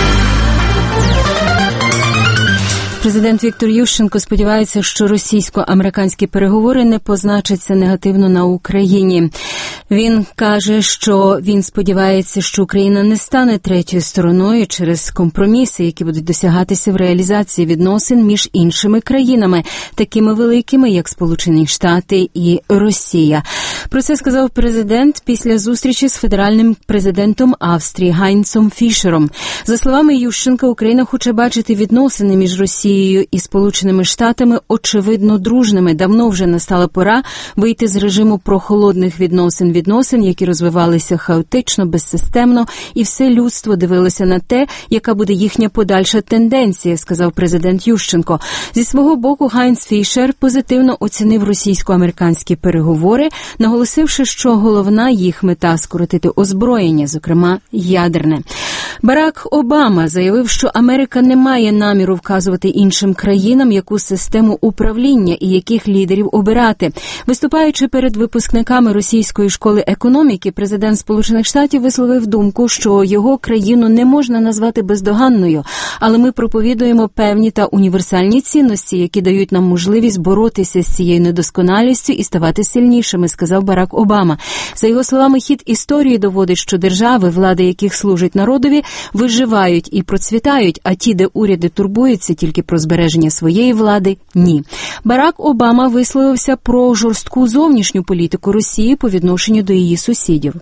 Президент Віктор Ющенко сподівається, що російсько-американські переговори не позначаться негативно на Україні. Він каже, що він сподівається, що Україна не стане третьою стороною через компроміси, які будуть досягатися в реалізації відносин між іншими країнами, такими великими, як Сполучені Штати і Росія. Про це сказав президент після зустрічі з федеральним президентом Австрії Гайнцом Фішером. За словами Ющенка, Україна хоче бачити відносини між Росією і Сполученими Штатами очевидно дружними. Давно вже настала пора вийти з режиму прохолодних відносин, які розвивалися хаотично, безсистемно, і все людство дивилося на те, яка буде їхня подальша тенденція, сказав президент Ющенко. Зі свого боку Гайнц Фішер позитивно оцінив російсько-американські переговори, наголосивши, що головна їх мета – скоротити озброєння, зокрема ядерне. Барак Обама заявив, що Америка не має наміру вказувати іншим країнам, яку систему управління і яких лідерів обирати. Виступаючи перед випускниками російської школи економіки, президент Сполучених Штатів висловив думку, що його країну не можна назвати бездоганною, але ми проповідуємо певні та універсальні цінності, які дають нам можливість боротися з цією недосконалістю і ставати сильнішими, сказав Барак Обама. За його словами, хід історії доводить, що держави, влада яких служить народові, виживають і процвітають, а ті, де уряди турбуються тільки про збереження своєї влади – ні. Барак Обама висловився про жорстку зовнішню політику Росії по відношенню до її сусідів.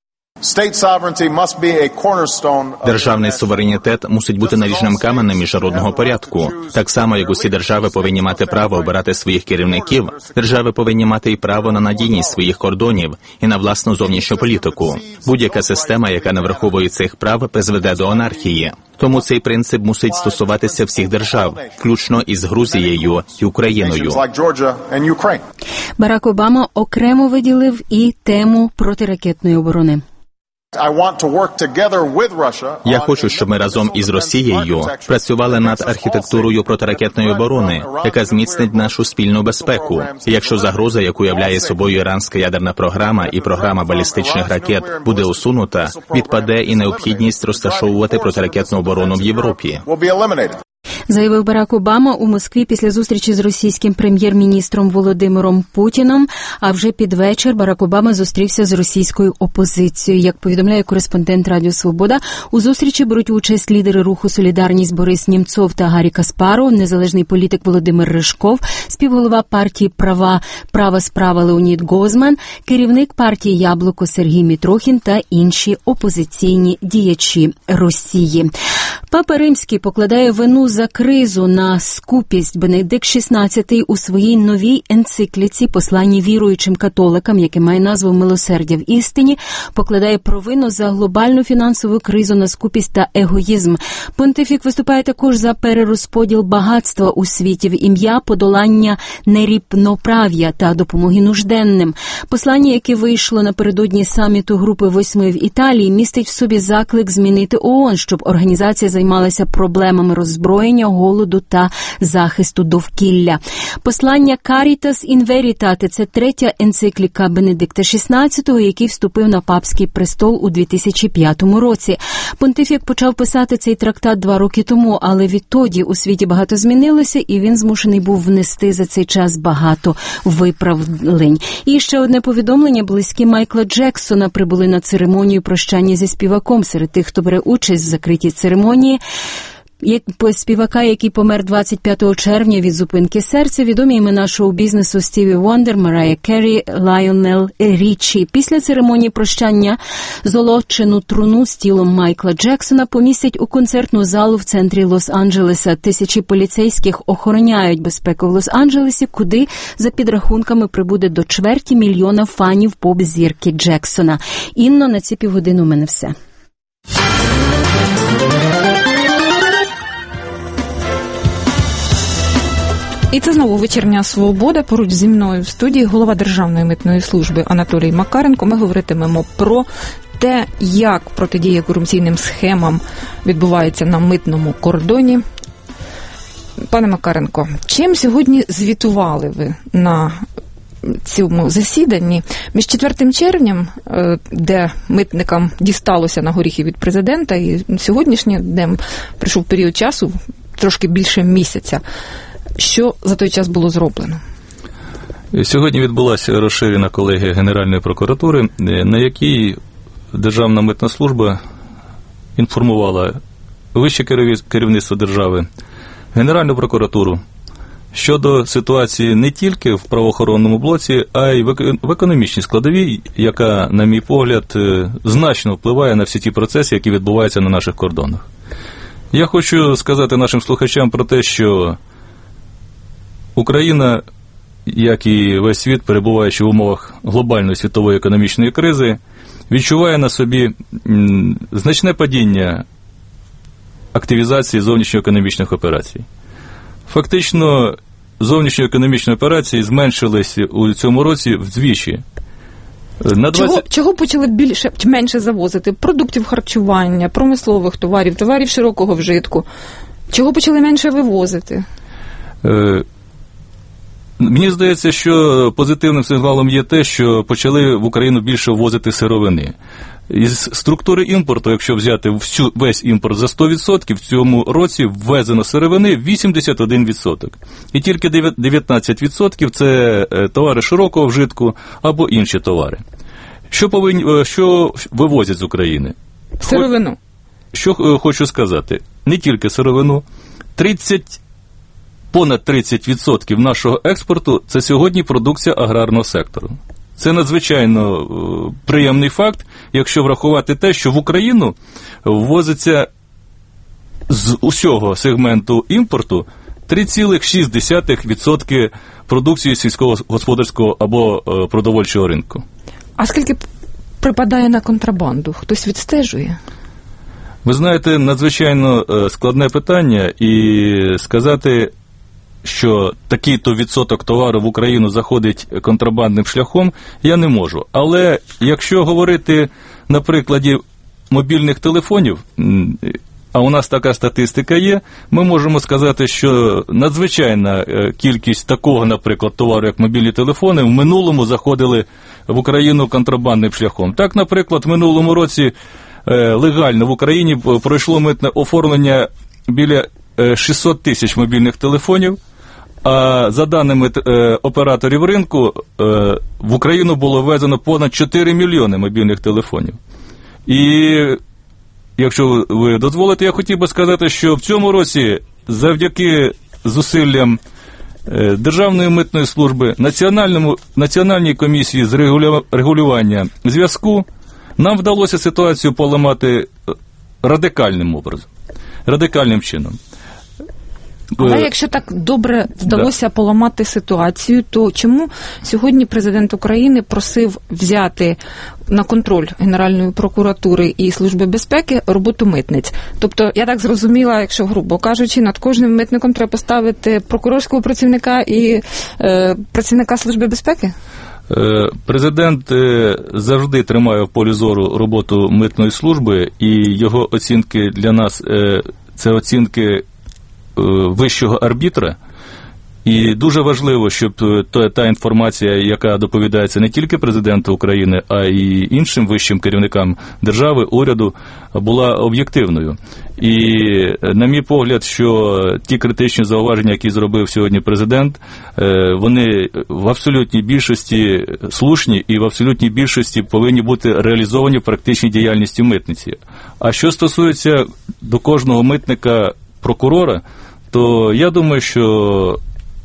Державний суверенітет мусить бути наріжним каменем міжнародного порядку. Так само, як усі держави повинні мати право обирати своїх керівників, держави повинні мати і право на надійність своїх кордонів і на власну зовнішню політику. Будь-яка система, яка не враховує цих прав, призведе до анархії. Тому цей принцип мусить стосуватися всіх держав, включно із Грузією і Україною. Барак Обама окремо виділив і тему протиракетної оборони. Я хочу, щоб ми разом із Росією працювали над архітектурою протиракетної оборони, яка зміцнить нашу спільну безпеку. І якщо загроза, яку являє собою іранська ядерна програма і програма балістичних ракет, буде усунута, відпаде і необхідність розташовувати протиракетну оборону в Європі. заявив Барак Обама у Москві після зустрічі з російським прем'єр-міністром Володимиром Путіном. А вже під вечір Барак Обама зустрівся з російською опозицією. Як повідомляє кореспондент Радіо Свобода, у зустрічі беруть участь лідери руху «Солідарність» Борис Нємцов та Гаррі Каспаров, незалежний політик Володимир Ришков, співголова партії «Права справа» Леонід Гозман, керівник партії «Яблуко» Сергій Мітрохін та інші опозиційні діячі Росії. Папа Римський покладає вину за кризу на скупість. Бенедикт XVI у своїй новій енцикліці «Посланні віруючим католикам», яке має назву «Милосердя в істині», покладає провину за глобальну фінансову кризу на скупість та егоїзм. Понтифік виступає також за перерозподіл багатства у світі в ім'я подолання нерівноправ'я та допомоги нужденним. Послання, яке вийшло напередодні саміту Групи 8 в Італії, містить в собі заклик змінити ООН, щоб організація займалася проблемами роззброєння, голоду та захисту довкілля. Послання Caritas in Veritate – це третя енцикліка Бенедикта XVI, який вступив на папський престол у 2005 році. Понтифік почав писати цей трактат 2 роки тому, але відтоді у світі багато змінилося, і він змушений був внести за цей час багато виправлень. І ще одне повідомлення. Близькі Майкла Джексона прибули на церемонію прощання зі співаком. Серед тих, хто бере участь в закритій церемонії, співака, який помер 25 червня від зупинки серця, відомі імена шоу-бізнесу Стіві Вондер, Марая Керрі, Лайонел Річі. Після церемонії прощання золочену труну з тілом Майкла Джексона помістять у концертну залу в центрі Лос-Анджелеса. Тисячі поліцейських охороняють безпеку в Лос-Анджелесі, куди, за підрахунками, прибуде до 250 000 фанів поп-зірки Джексона. Інно, на ці півгодини у мене все. І це знову вечірня «Свобода». Поруч зі мною в студії голова Державної митної служби Анатолій Макаренко. Ми говоритимемо про те, як протидія корупційним схемам відбувається на митному кордоні. Пане Макаренко, чим сьогодні звітували ви на цьому засіданні? Між 4 червням, де митникам дісталося на горіхи від президента, і сьогоднішнім днем прийшов період часу, трошки більше місяця. Що за той час було зроблено? Сьогодні відбулася розширена колегія Генеральної прокуратури, на якій Державна митна служба інформувала вище керівництво держави, Генеральну прокуратуру щодо ситуації не тільки в правоохоронному блоці, а й в економічній складовій, яка, на мій погляд, значно впливає на всі ті процеси, які відбуваються на наших кордонах. Я хочу сказати нашим слухачам про те, що Україна, як і весь світ, перебуваючи в умовах глобальної світової економічної кризи, відчуває на собі значне падіння активізації зовнішньоекономічних операцій. Фактично, зовнішньоекономічні операції зменшились у цьому році вдвічі. Чого почали менше завозити? Продуктів харчування, промислових товарів, товарів широкого вжитку. Чого почали менше вивозити? Мені здається, що позитивним сигналом є те, що почали в Україну більше ввозити сировини. Із структури імпорту, якщо взяти весь імпорт за 100%, в цьому році ввезено сировини 81%. І тільки 19% – це товари широкого вжитку або інші товари. Що вивозять з України? Сировину. Що хочу сказати? Не тільки сировину. Понад 30% нашого експорту – це сьогодні продукція аграрного сектору. Це надзвичайно приємний факт, якщо врахувати те, що в Україну ввозиться з усього сегменту імпорту 3,6% продукції сільськогосподарського або продовольчого ринку. А скільки припадає на контрабанду? Хтось відстежує? Ви знаєте, надзвичайно складне питання, і сказати, що такий-то відсоток товару в Україну заходить контрабандним шляхом, я не можу. Але якщо говорити на прикладі мобільних телефонів, а у нас така статистика є, ми можемо сказати, що надзвичайна кількість такого, наприклад, товару, як мобільні телефони, в минулому заходили в Україну контрабандним шляхом. Так, наприклад, в минулому році легально в Україні пройшло митне оформлення біля 600 тисяч мобільних телефонів, а за даними операторів ринку, в Україну було ввезено понад 4 мільйони мобільних телефонів. І, якщо ви дозволите, я хотів би сказати, що в цьому році завдяки зусиллям Державної митної служби, Національній комісії з регулювання зв'язку, нам вдалося ситуацію поламати радикальним образом, радикальним чином. Але якщо так добре вдалося поламати ситуацію, то чому сьогодні президент України просив взяти на контроль Генеральної прокуратури і Служби безпеки роботу митниць? Тобто, я так зрозуміла, якщо грубо кажучи, над кожним митником треба поставити прокурорського працівника і працівника Служби безпеки? Президент завжди тримає в полі зору роботу митної служби, і його оцінки для нас – це оцінки вищого арбітра, і дуже важливо, щоб та інформація, яка доповідається не тільки президенту України, а й іншим вищим керівникам держави, уряду, була об'єктивною. І, на мій погляд, що ті критичні зауваження, які зробив сьогодні президент, вони в абсолютній більшості слушні і в абсолютній більшості повинні бути реалізовані в практичній діяльності митниці. А що стосується до кожного митника прокурора, то я думаю, що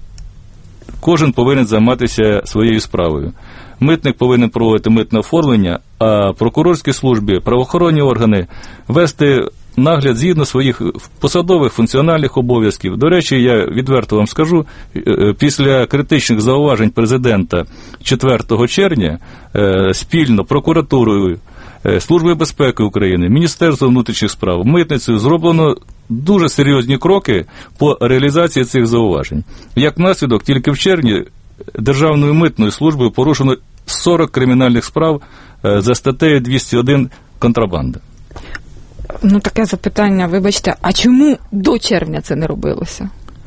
кожен повинен займатися своєю справою. Митник повинен проводити митне оформлення, а прокурорській службі, правоохоронні органи вести нагляд згідно своїх посадових функціональних обов'язків. До речі, я відверто вам скажу, після критичних зауважень президента 4 червня спільно прокуратурою, Службою безпеки України, Міністерством внутрішніх справ, митницею зроблено дуже серйозні кроки по реалізації цих зауважень. Як наслідок, тільки в червні Державною митною службою порушено 40 кримінальних справ за статтею 201 «Контрабанда». Ну, таке запитання, вибачте, а чому до червня це не робилося?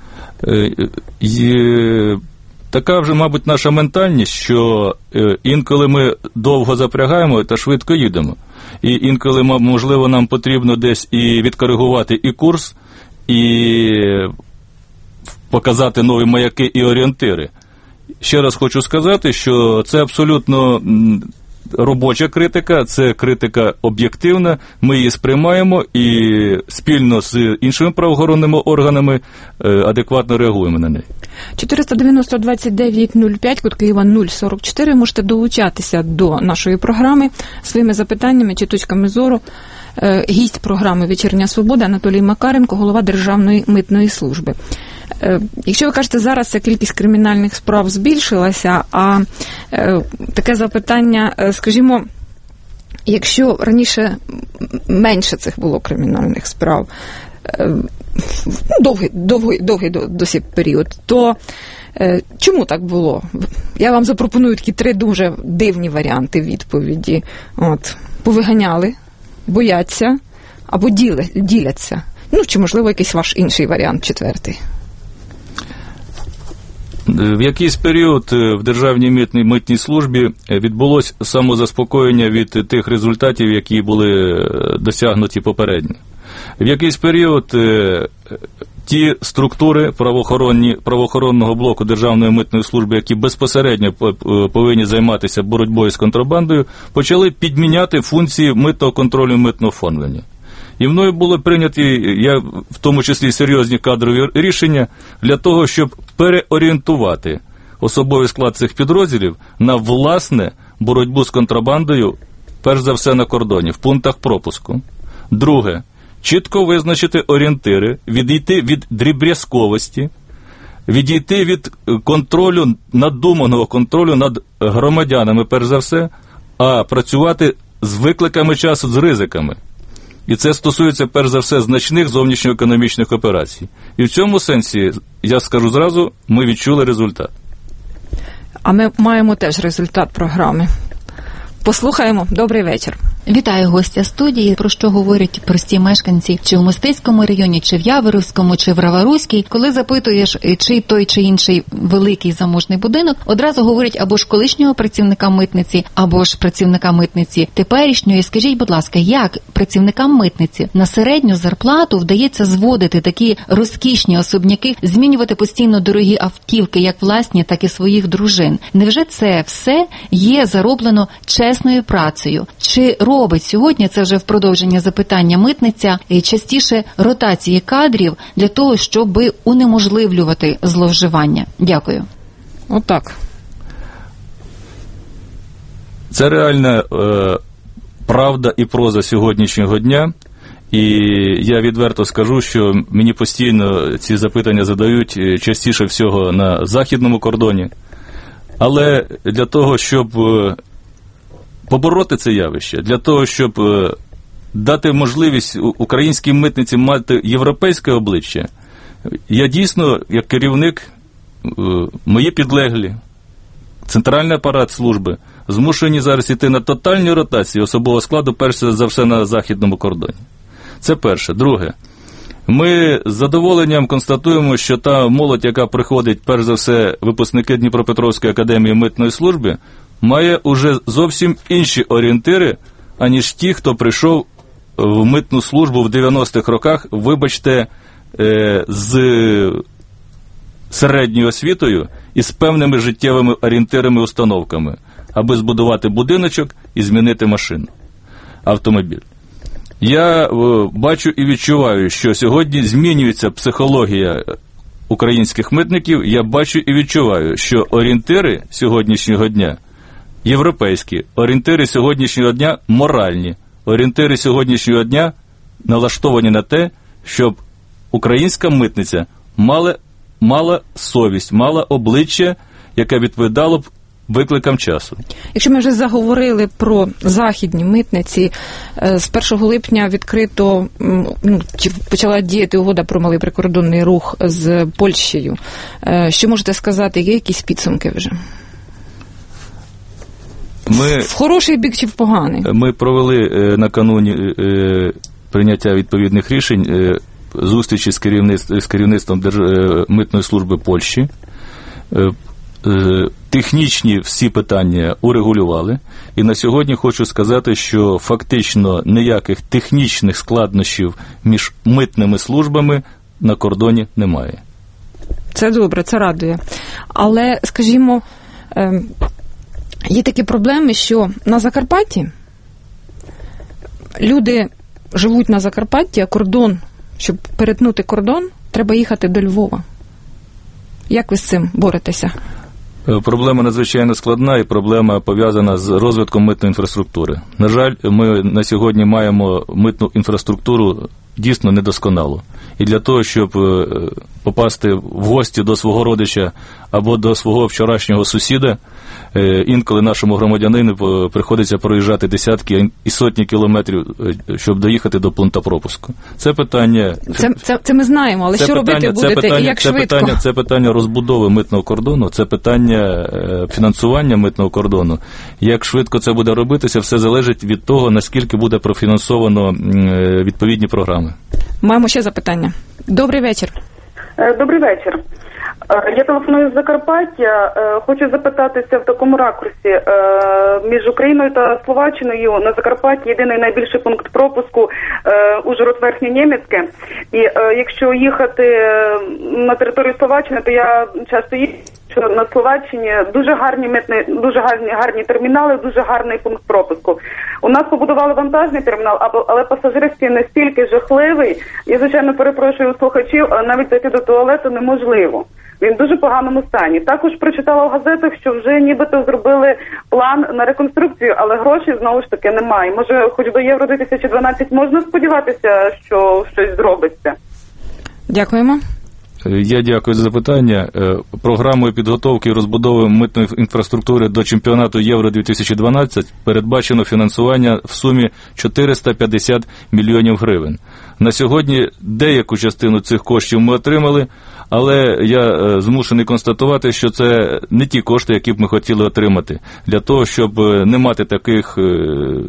Така вже, мабуть, наша ментальність, що інколи ми довго запрягаємо та швидко їдемо. І інколи, можливо, нам потрібно десь і відкоригувати і курс, і показати нові маяки і орієнтири. Ще раз хочу сказати, що це абсолютно робоча критика, це критика об'єктивна, ми її сприймаємо і спільно з іншими правоохоронними органами адекватно реагуємо на неї. 490-29-05, код Києва 044, можете долучатися до нашої програми своїми запитаннями чи точками зору. Гість програми «Вечірня свобода» Анатолій Макаренко, голова Державної митної служби. Якщо ви кажете, зараз ця кількість кримінальних справ збільшилася, а таке запитання, скажімо, якщо раніше менше цих було кримінальних справ, довгий досі період, то чому так було? Я вам запропоную такі 3 дуже дивні варіанти відповіді. Повиганяли, бояться або діляться. Ну, чи, можливо, якийсь ваш інший варіант, 4-й. В якийсь період в Державній митній службі відбулося самозаспокоєння від тих результатів, які були досягнуті попередньо. В якийсь період ті структури правоохоронного блоку Державної митної служби, які безпосередньо повинні займатися боротьбою з контрабандою, почали підміняти функції митного контролю і митного оформлення. І мною були прийняті, в тому числі серйозні кадрові рішення для того, щоб переорієнтувати особовий склад цих підрозділів на власне боротьбу з контрабандою, перш за все на кордоні, в пунктах пропуску. Друге, чітко визначити орієнтири, відійти від дріб'язковості, відійти від контролю, надуманого контролю над громадянами, перш за все, а працювати з викликами часу, з ризиками. І це стосується, перш за все, значних зовнішньоекономічних операцій. І в цьому сенсі, я скажу зразу, ми відчули результат. А ми маємо теж результат програми. Послухаємо. Добрий вечір. Вітаю гостя студії. Про що говорять прості мешканці чи у Мостиському районі, чи в Яворівському, чи в Раваруській. Коли запитуєш, чи той чи інший великий заможний будинок, одразу говорять або ж колишнього працівника митниці, або ж працівника митниці теперішньої. Скажіть, будь ласка, як працівникам митниці на середню зарплату вдається зводити такі розкішні особняки, змінювати постійно дорогі автівки, як власні, так і своїх дружин? Невже це все є зароблено чесною працею? Чи робить сьогодні, це вже в продовження запитання, митниця частіше ротації кадрів для того, щоб унеможливлювати зловживання? Дякую. Отак. Це реальна правда і проза сьогоднішнього дня. І я відверто скажу, що мені постійно ці запитання задають частіше всього на західному кордоні. Але для того, щоб побороти це явище, для того, щоб дати можливість українській митниці мати європейське обличчя, я дійсно, як керівник, мої підлеглі, центральний апарат служби, змушені зараз йти на тотальні ротації особового складу, перш за все, на західному кордоні. Це перше. Друге. Ми з задоволенням констатуємо, що та молодь, яка приходить, перш за все, випускники Дніпропетровської академії митної служби, має уже зовсім інші орієнтири, аніж ті, хто прийшов в митну службу в 90-х роках, вибачте, з середньою освітою і з певними життєвими орієнтирами, установками, аби збудувати будиночок і змінити машину, автомобіль. Я бачу і відчуваю, що сьогодні змінюється психологія українських митників. Я бачу і відчуваю, що орієнтири сьогоднішнього дня європейські, орієнтири сьогоднішнього дня моральні, орієнтири сьогоднішнього дня налаштовані на те, щоб українська митниця мала совість, мала обличчя, яке відповідало б викликам часу. Якщо ми вже заговорили про західні митниці, з 1 липня відкрито почала діяти угода про малий прикордонний рух з Польщею. Що можете сказати, є якісь підсумки вже? В хороший бік чи в поганий? Ми провели накануні прийняття відповідних рішень зустрічі з керівництвом митної служби Польщі. Технічні всі питання урегулювали. І на сьогодні хочу сказати, що фактично ніяких технічних складнощів між митними службами на кордоні немає. Це добре, це радує. Але, скажімо, є такі проблеми, що на Закарпатті люди живуть на Закарпатті, а кордон, щоб перетнути кордон, треба їхати до Львова. Як ви з цим боретеся? Проблема надзвичайно складна і проблема пов'язана з розвитком митної інфраструктури. На жаль, ми на сьогодні маємо митну інфраструктуру дійсно недосконалу. І для того, щоб попасти в гості до свого родича або до свого вчорашнього сусіда, інколи нашому громадянину приходиться проїжджати десятки і сотні кілометрів, щоб доїхати до пункту пропуску. Це питання... Це ми знаємо, але що робити будете і як швидко? Це питання розбудови митного кордону, це питання фінансування митного кордону. Як швидко це буде робитися, все залежить від того, наскільки буде профінансовано відповідні програми. Маємо ще запитання. Добрий вечір. Добрий вечір. Я телефоную з Закарпаття. Хочу запитатися в такому ракурсі. Між Україною та Словаччиною на Закарпатті єдиний найбільший пункт пропуску Ужгород-Верхнє-Нємецьке. І якщо їхати на територію Словаччини, то я часто їжджу на Словаччині. Дуже гарні термінали, дуже гарний пункт пропуску. У нас побудували вантажний термінал, але пасажирський настільки жахливий. Я, звичайно, перепрошую у слухачів, але навіть зайти до туалету неможливо. Він в дуже поганому стані. Також прочитала в газетах, що вже нібито зробили план на реконструкцію, але грошей знову ж таки немає. Може, хоч до Євро 2012 можна сподіватися, що щось зробиться? Дякуємо. Я дякую за запитання. Програмою підготовки і розбудови митної інфраструктури до чемпіонату Євро 2012 передбачено фінансування в сумі 450 мільйонів гривень. На сьогодні деяку частину цих коштів ми отримали, але я змушений констатувати, що це не ті кошти, які б ми хотіли отримати. Для того, щоб не мати таких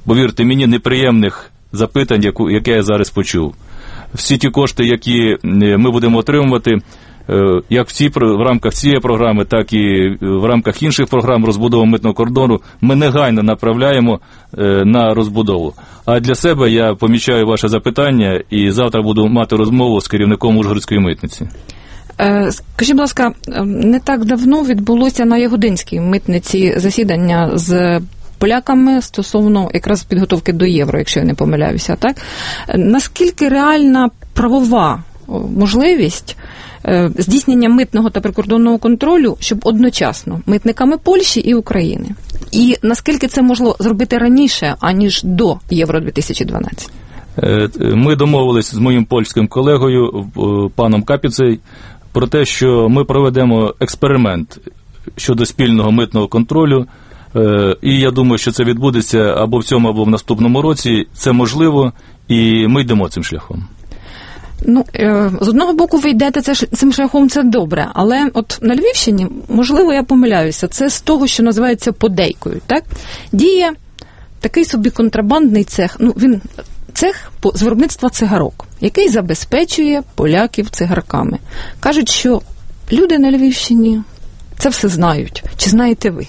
повірте мені, неприємних запитань, яке я зараз почув. Всі ті кошти, які ми будемо отримувати, як в рамках цієї програми, так і в рамках інших програм розбудови митного кордону, ми негайно направляємо на розбудову. А для себе я помічаю ваше запитання і завтра буду мати розмову з керівником Ужгородської митниці. Скажіть, будь ласка, не так давно відбулося на Ягодинській митниці засідання з поляками стосовно якраз підготовки до євро, якщо я не помиляюся, так? Наскільки реальна правова можливість здійснення митного та прикордонного контролю, щоб одночасно митниками Польщі і України? І наскільки це можливо зробити раніше, аніж до Євро-2012? Ми домовились з моїм польським колегою, паном Капіцей, про те, що ми проведемо експеримент щодо спільного митного контролю, і я думаю, що це відбудеться або в цьому, або в наступному році. Це можливо, і ми йдемо цим шляхом. Ну, з одного боку, ви йдете цим шляхом, це добре, але от на Львівщині, можливо, я помиляюся, це з того, що називається подейкою, так? Діє такий собі контрабандний цех, він цех з виробництва цигарок, який забезпечує поляків цигарками. Кажуть, що люди на Львівщині це все знають. Чи знаєте ви?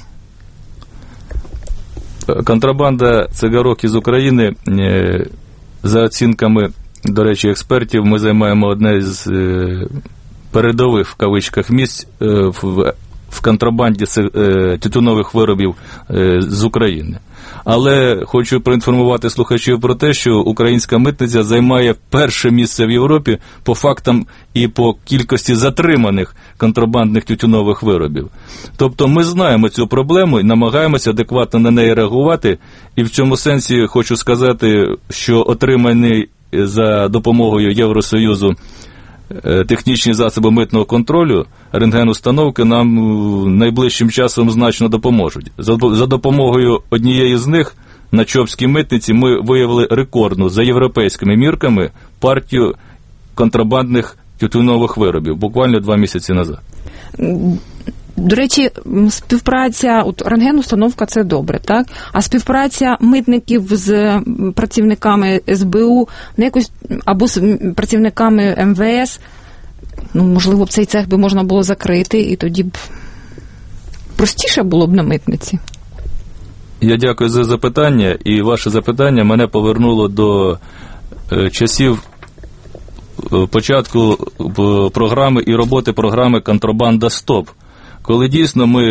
Контрабанда цигарок із України, за оцінками, до речі, експертів, ми займаємо одне з передових, в кавичках, місць в контрабанді тютюнових виробів з України. Але хочу проінформувати слухачів про те, що українська митниця займає перше місце в Європі по фактам і по кількості затриманих контрабандних тютюнових виробів. Тобто ми знаємо цю проблему і намагаємося адекватно на неї реагувати. І в цьому сенсі хочу сказати, що отриманий за допомогою Євросоюзу технічні засоби митного контролю, рентген-установки нам найближчим часом значно допоможуть. За допомогою однієї з них на Чопській митниці ми виявили рекордну за європейськими мірками партію контрабандних тютюнових виробів, буквально 2 місяці назад. До речі, співпраця, рентген-установка – це добре, так? А співпраця митників з працівниками СБУ, якось, або з працівниками МВС, можливо, б цей цех би можна було закрити, і тоді б простіше було б на митниці. Я дякую за запитання, і ваше запитання мене повернуло до часів початку програми і роботи програми «Контрабанда СТОП», коли дійсно ми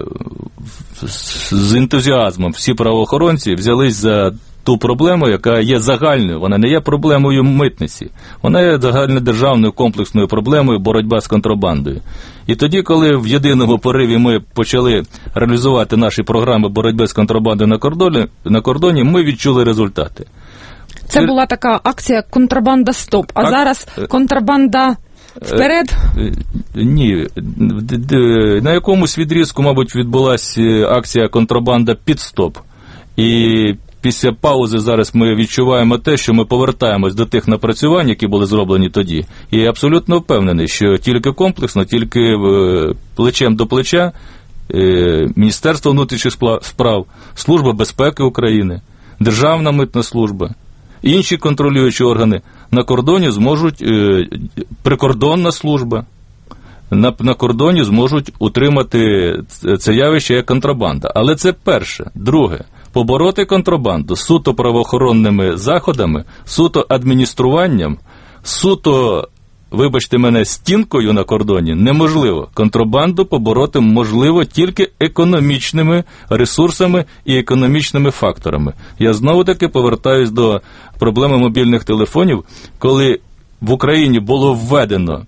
з ентузіазмом, всі правоохоронці, взялись за ту проблему, яка є загальною. Вона не є проблемою митниці. Вона є загальнодержавною комплексною проблемою боротьба з контрабандою. І тоді, коли в єдиному пориві ми почали реалізувати наші програми боротьби з контрабандою на кордоні, ми відчули результати. Це була така акція «Контрабанда СТОП», а зараз «Контрабанда вперед»? Ні. На якомусь відрізку, мабуть, відбулася акція «Контрабанда під стоп». І після паузи зараз ми відчуваємо те, що ми повертаємось до тих напрацювань, які були зроблені тоді. І я абсолютно впевнений, що тільки комплексно, тільки плечем до плеча Міністерство внутрішніх справ, Служба безпеки України, Державна митна служба, інші контролюючі органи на кордоні зможуть, прикордонна служба, на кордоні зможуть утримати це явище як контрабанда. Але це перше. Друге, побороти контрабанду суто правоохоронними заходами, суто адмініструванням, суто, вибачте мене, стінкою на кордоні неможливо. Контрабанду побороти можливо тільки економічними ресурсами і економічними факторами. Я знову-таки повертаюсь до проблеми мобільних телефонів, коли в Україні було введена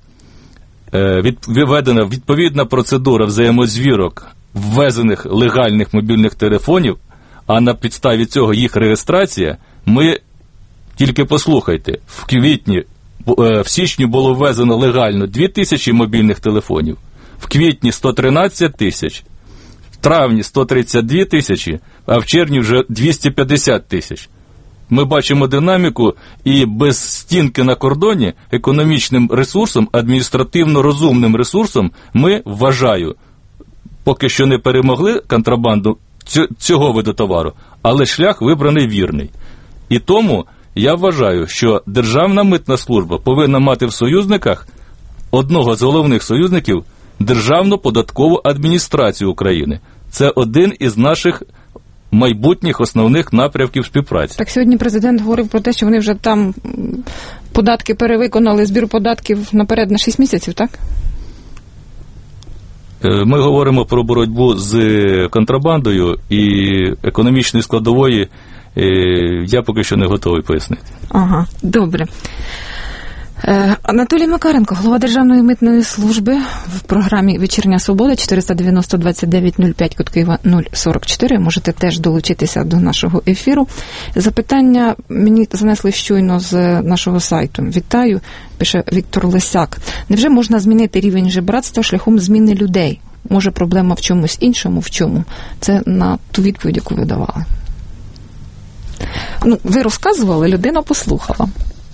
відповідна процедура взаємозвірок ввезених легальних мобільних телефонів, а на підставі цього їх реєстрація, ми, тільки послухайте, в січні було ввезено легально 2000 мобільних телефонів, в квітні 113 тисяч, в травні 132 тисячі, а в червні вже 250 тисяч. Ми бачимо динаміку, і без стінки на кордоні економічним ресурсом, адміністративно розумним ресурсом ми, вважаю, поки що не перемогли контрабанду цього виду товару, але шлях вибраний вірний. І тому я вважаю, що Державна митна служба повинна мати в союзниках одного з головних союзників Державну податкову адміністрацію України. Це один із наших майбутніх основних напрямків співпраці. Так сьогодні президент говорив про те, що вони вже там податки перевиконали, збір податків наперед на 6 місяців, так? Ми говоримо про боротьбу з контрабандою і економічної складової я поки що не готовий пояснити. Ага, добре. Анатолій Макаренко, голова Державної митної служби, в програмі «Вечірня свобода», 490-29-05, код Києва 044. Можете теж долучитися до нашого ефіру. Запитання мені занесли щойно з нашого сайту. Вітаю, пише Віктор Лисяк. Невже можна змінити рівень жебратства шляхом зміни людей? Може, проблема в чомусь іншому? В чому? Це на ту відповідь, яку ви давали. Ну, ви розказували, людина послухала.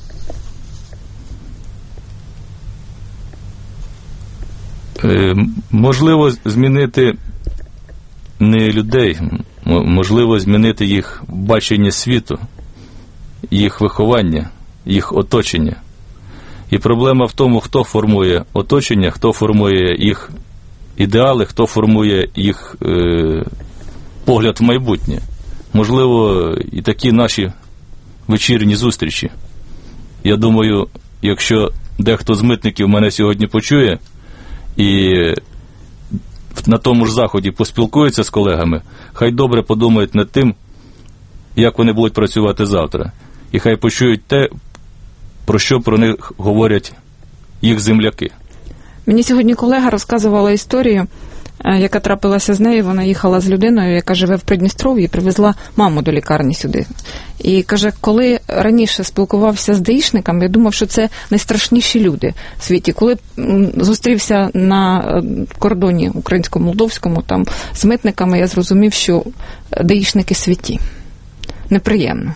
Можливо змінити не людей, можливо змінити їх бачення світу, їх виховання, їх оточення. І проблема в тому, хто формує оточення, хто формує їх ідеали, хто формує їх погляд в майбутнє. Можливо, і такі наші вечірні зустрічі. Я думаю, якщо дехто з митників мене сьогодні почує, і на тому ж заході поспілкуються з колегами, хай добре подумають над тим, як вони будуть працювати завтра. І хай почують те, про що про них говорять їх земляки. Мені сьогодні колега розказувала історію, яка трапилася з нею. Вона їхала з людиною, яка живе в Придністров'ї, і привезла маму до лікарні сюди. І каже, коли раніше спілкувався з даїшниками, я думав, що це найстрашніші люди в світі. Коли зустрівся на кордоні українсько-молдовському там з митниками, я зрозумів, що даїшники святі. Неприємно.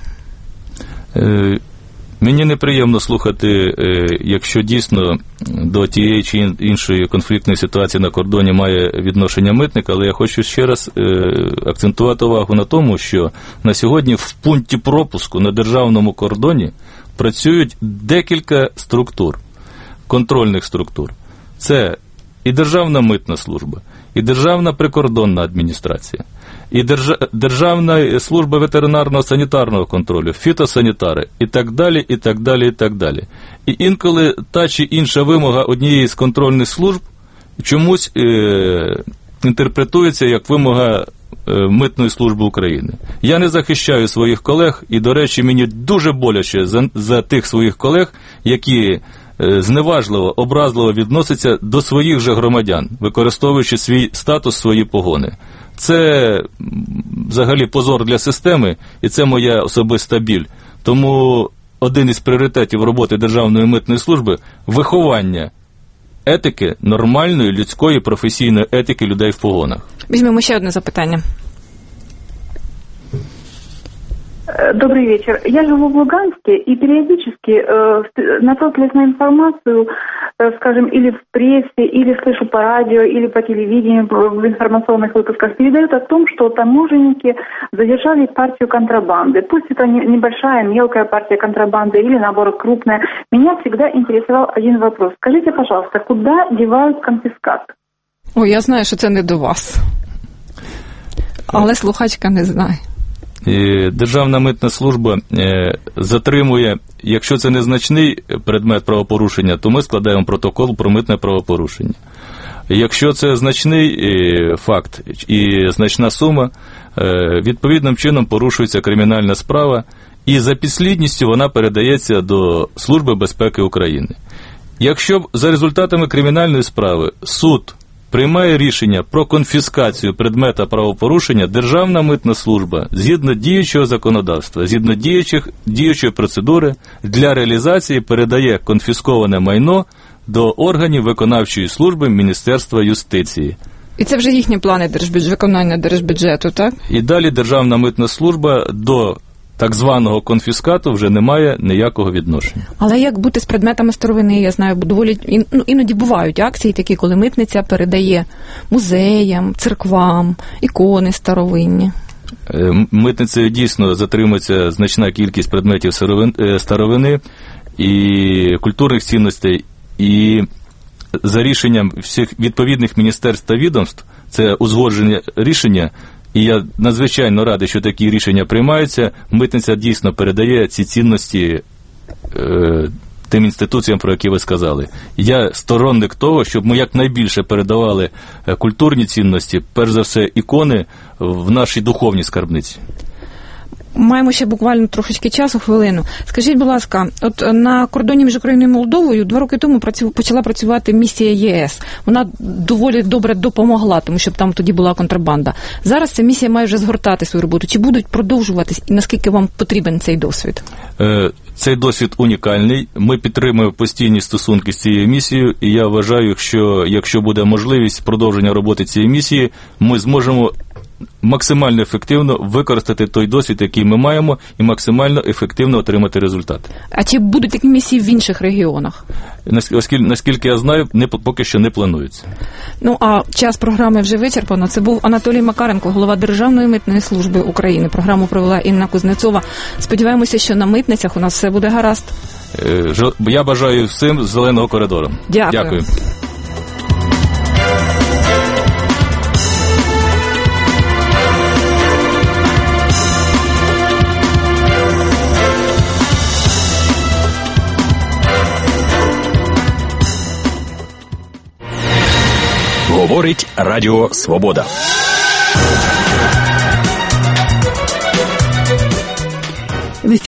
Мені неприємно слухати, якщо дійсно до тієї чи іншої конфліктної ситуації на кордоні має відношення митник, але я хочу ще раз акцентувати увагу на тому, що на сьогодні в пункті пропуску на державному кордоні працюють декілька структур, контрольних структур. Це і Державна митна служба, і Державна прикордонна адміністрація, і Державна служба ветеринарного санітарного контролю, фітосанітари, і так далі, і так далі, і так далі. І інколи та чи інша вимога однієї з контрольних служб чомусь інтерпретується як вимога Митної служби України. Я не захищаю своїх колег, і, до речі, мені дуже боляче за тих своїх колег, які зневажливо, образливо відносяться до своїх же громадян, використовуючи свій статус, свої погони. Це взагалі позор для системи, і це моя особиста біль. Тому один із пріоритетів роботи Державної митної служби – виховання етики, нормальної, людської, професійної етики людей в погонах. Візьмемо ще одне запитання. Добрый вечер. Я живу в Луганске и периодически наталкиваюсь на информацию, скажем, или в прессе, или слышу по радио, или по телевидению, в информационных выпусках передают о том, что таможенники задержали партию контрабанды. Пусть это небольшая, мелкая партия контрабанды или, наоборот, крупная. Меня всегда интересовал один вопрос. Скажите, пожалуйста, куда девают конфискат? Ой, я знаю, що це не до вас. Але слухачка не знає. Державна митна служба затримує, якщо це незначний предмет правопорушення, то ми складаємо протокол про митне правопорушення. Якщо це значний факт і значна сума, відповідним чином порушується кримінальна справа, і за підслідністю вона передається до Служби безпеки України. Якщо за результатами кримінальної справи суд приймає рішення про конфіскацію предмета правопорушення, Державна митна служба, згідно діючого законодавства, згідно діючої процедури, для реалізації передає конфісковане майно до органів виконавчої служби Міністерства юстиції. І це вже їхні плани виконання держбюджету, так? І далі Державна митна служба до так званого конфіскату вже немає ніякого відношення. Але як бути з предметами старовини? Я знаю, доволі іноді бувають акції такі, коли митниця передає музеям, церквам, ікони старовинні. Митницею дійсно затримується значна кількість предметів старовини і культурних цінностей, і за рішенням всіх відповідних міністерств та відомств це узгодження рішення, і я надзвичайно радий, що такі рішення приймаються. Митниця дійсно передає ці цінності тим інституціям, про які ви сказали. Я сторонник того, щоб ми якнайбільше передавали культурні цінності, перш за все ікони, в нашій духовній скарбниці. Маємо ще буквально трошечки часу, хвилину. Скажіть, будь ласка, от на кордоні між Україною і Молдовою 2 роки тому почала працювати місія ЄС. Вона доволі добре допомогла, тому що там тоді була контрабанда. Зараз ця місія має вже згортати свою роботу. Чи будуть продовжуватись і наскільки вам потрібен цей досвід? Цей досвід унікальний. Ми підтримуємо постійні стосунки з цією місією, і я вважаю, що якщо буде можливість продовження роботи цієї місії, ми зможемо максимально ефективно використати той досвід, який ми маємо, і максимально ефективно отримати результат. А чи будуть такі місії в інших регіонах? Наскільки я знаю, поки що не планується. Ну, а час програми вже вичерпано. Це був Анатолій Макаренко, голова Державної митної служби України. Програму провела Інна Кузнецова. Сподіваємося, що на митницях у нас все буде гаразд. Я бажаю всім зеленого коридору. Дякую. Говорить Радіо Свобода.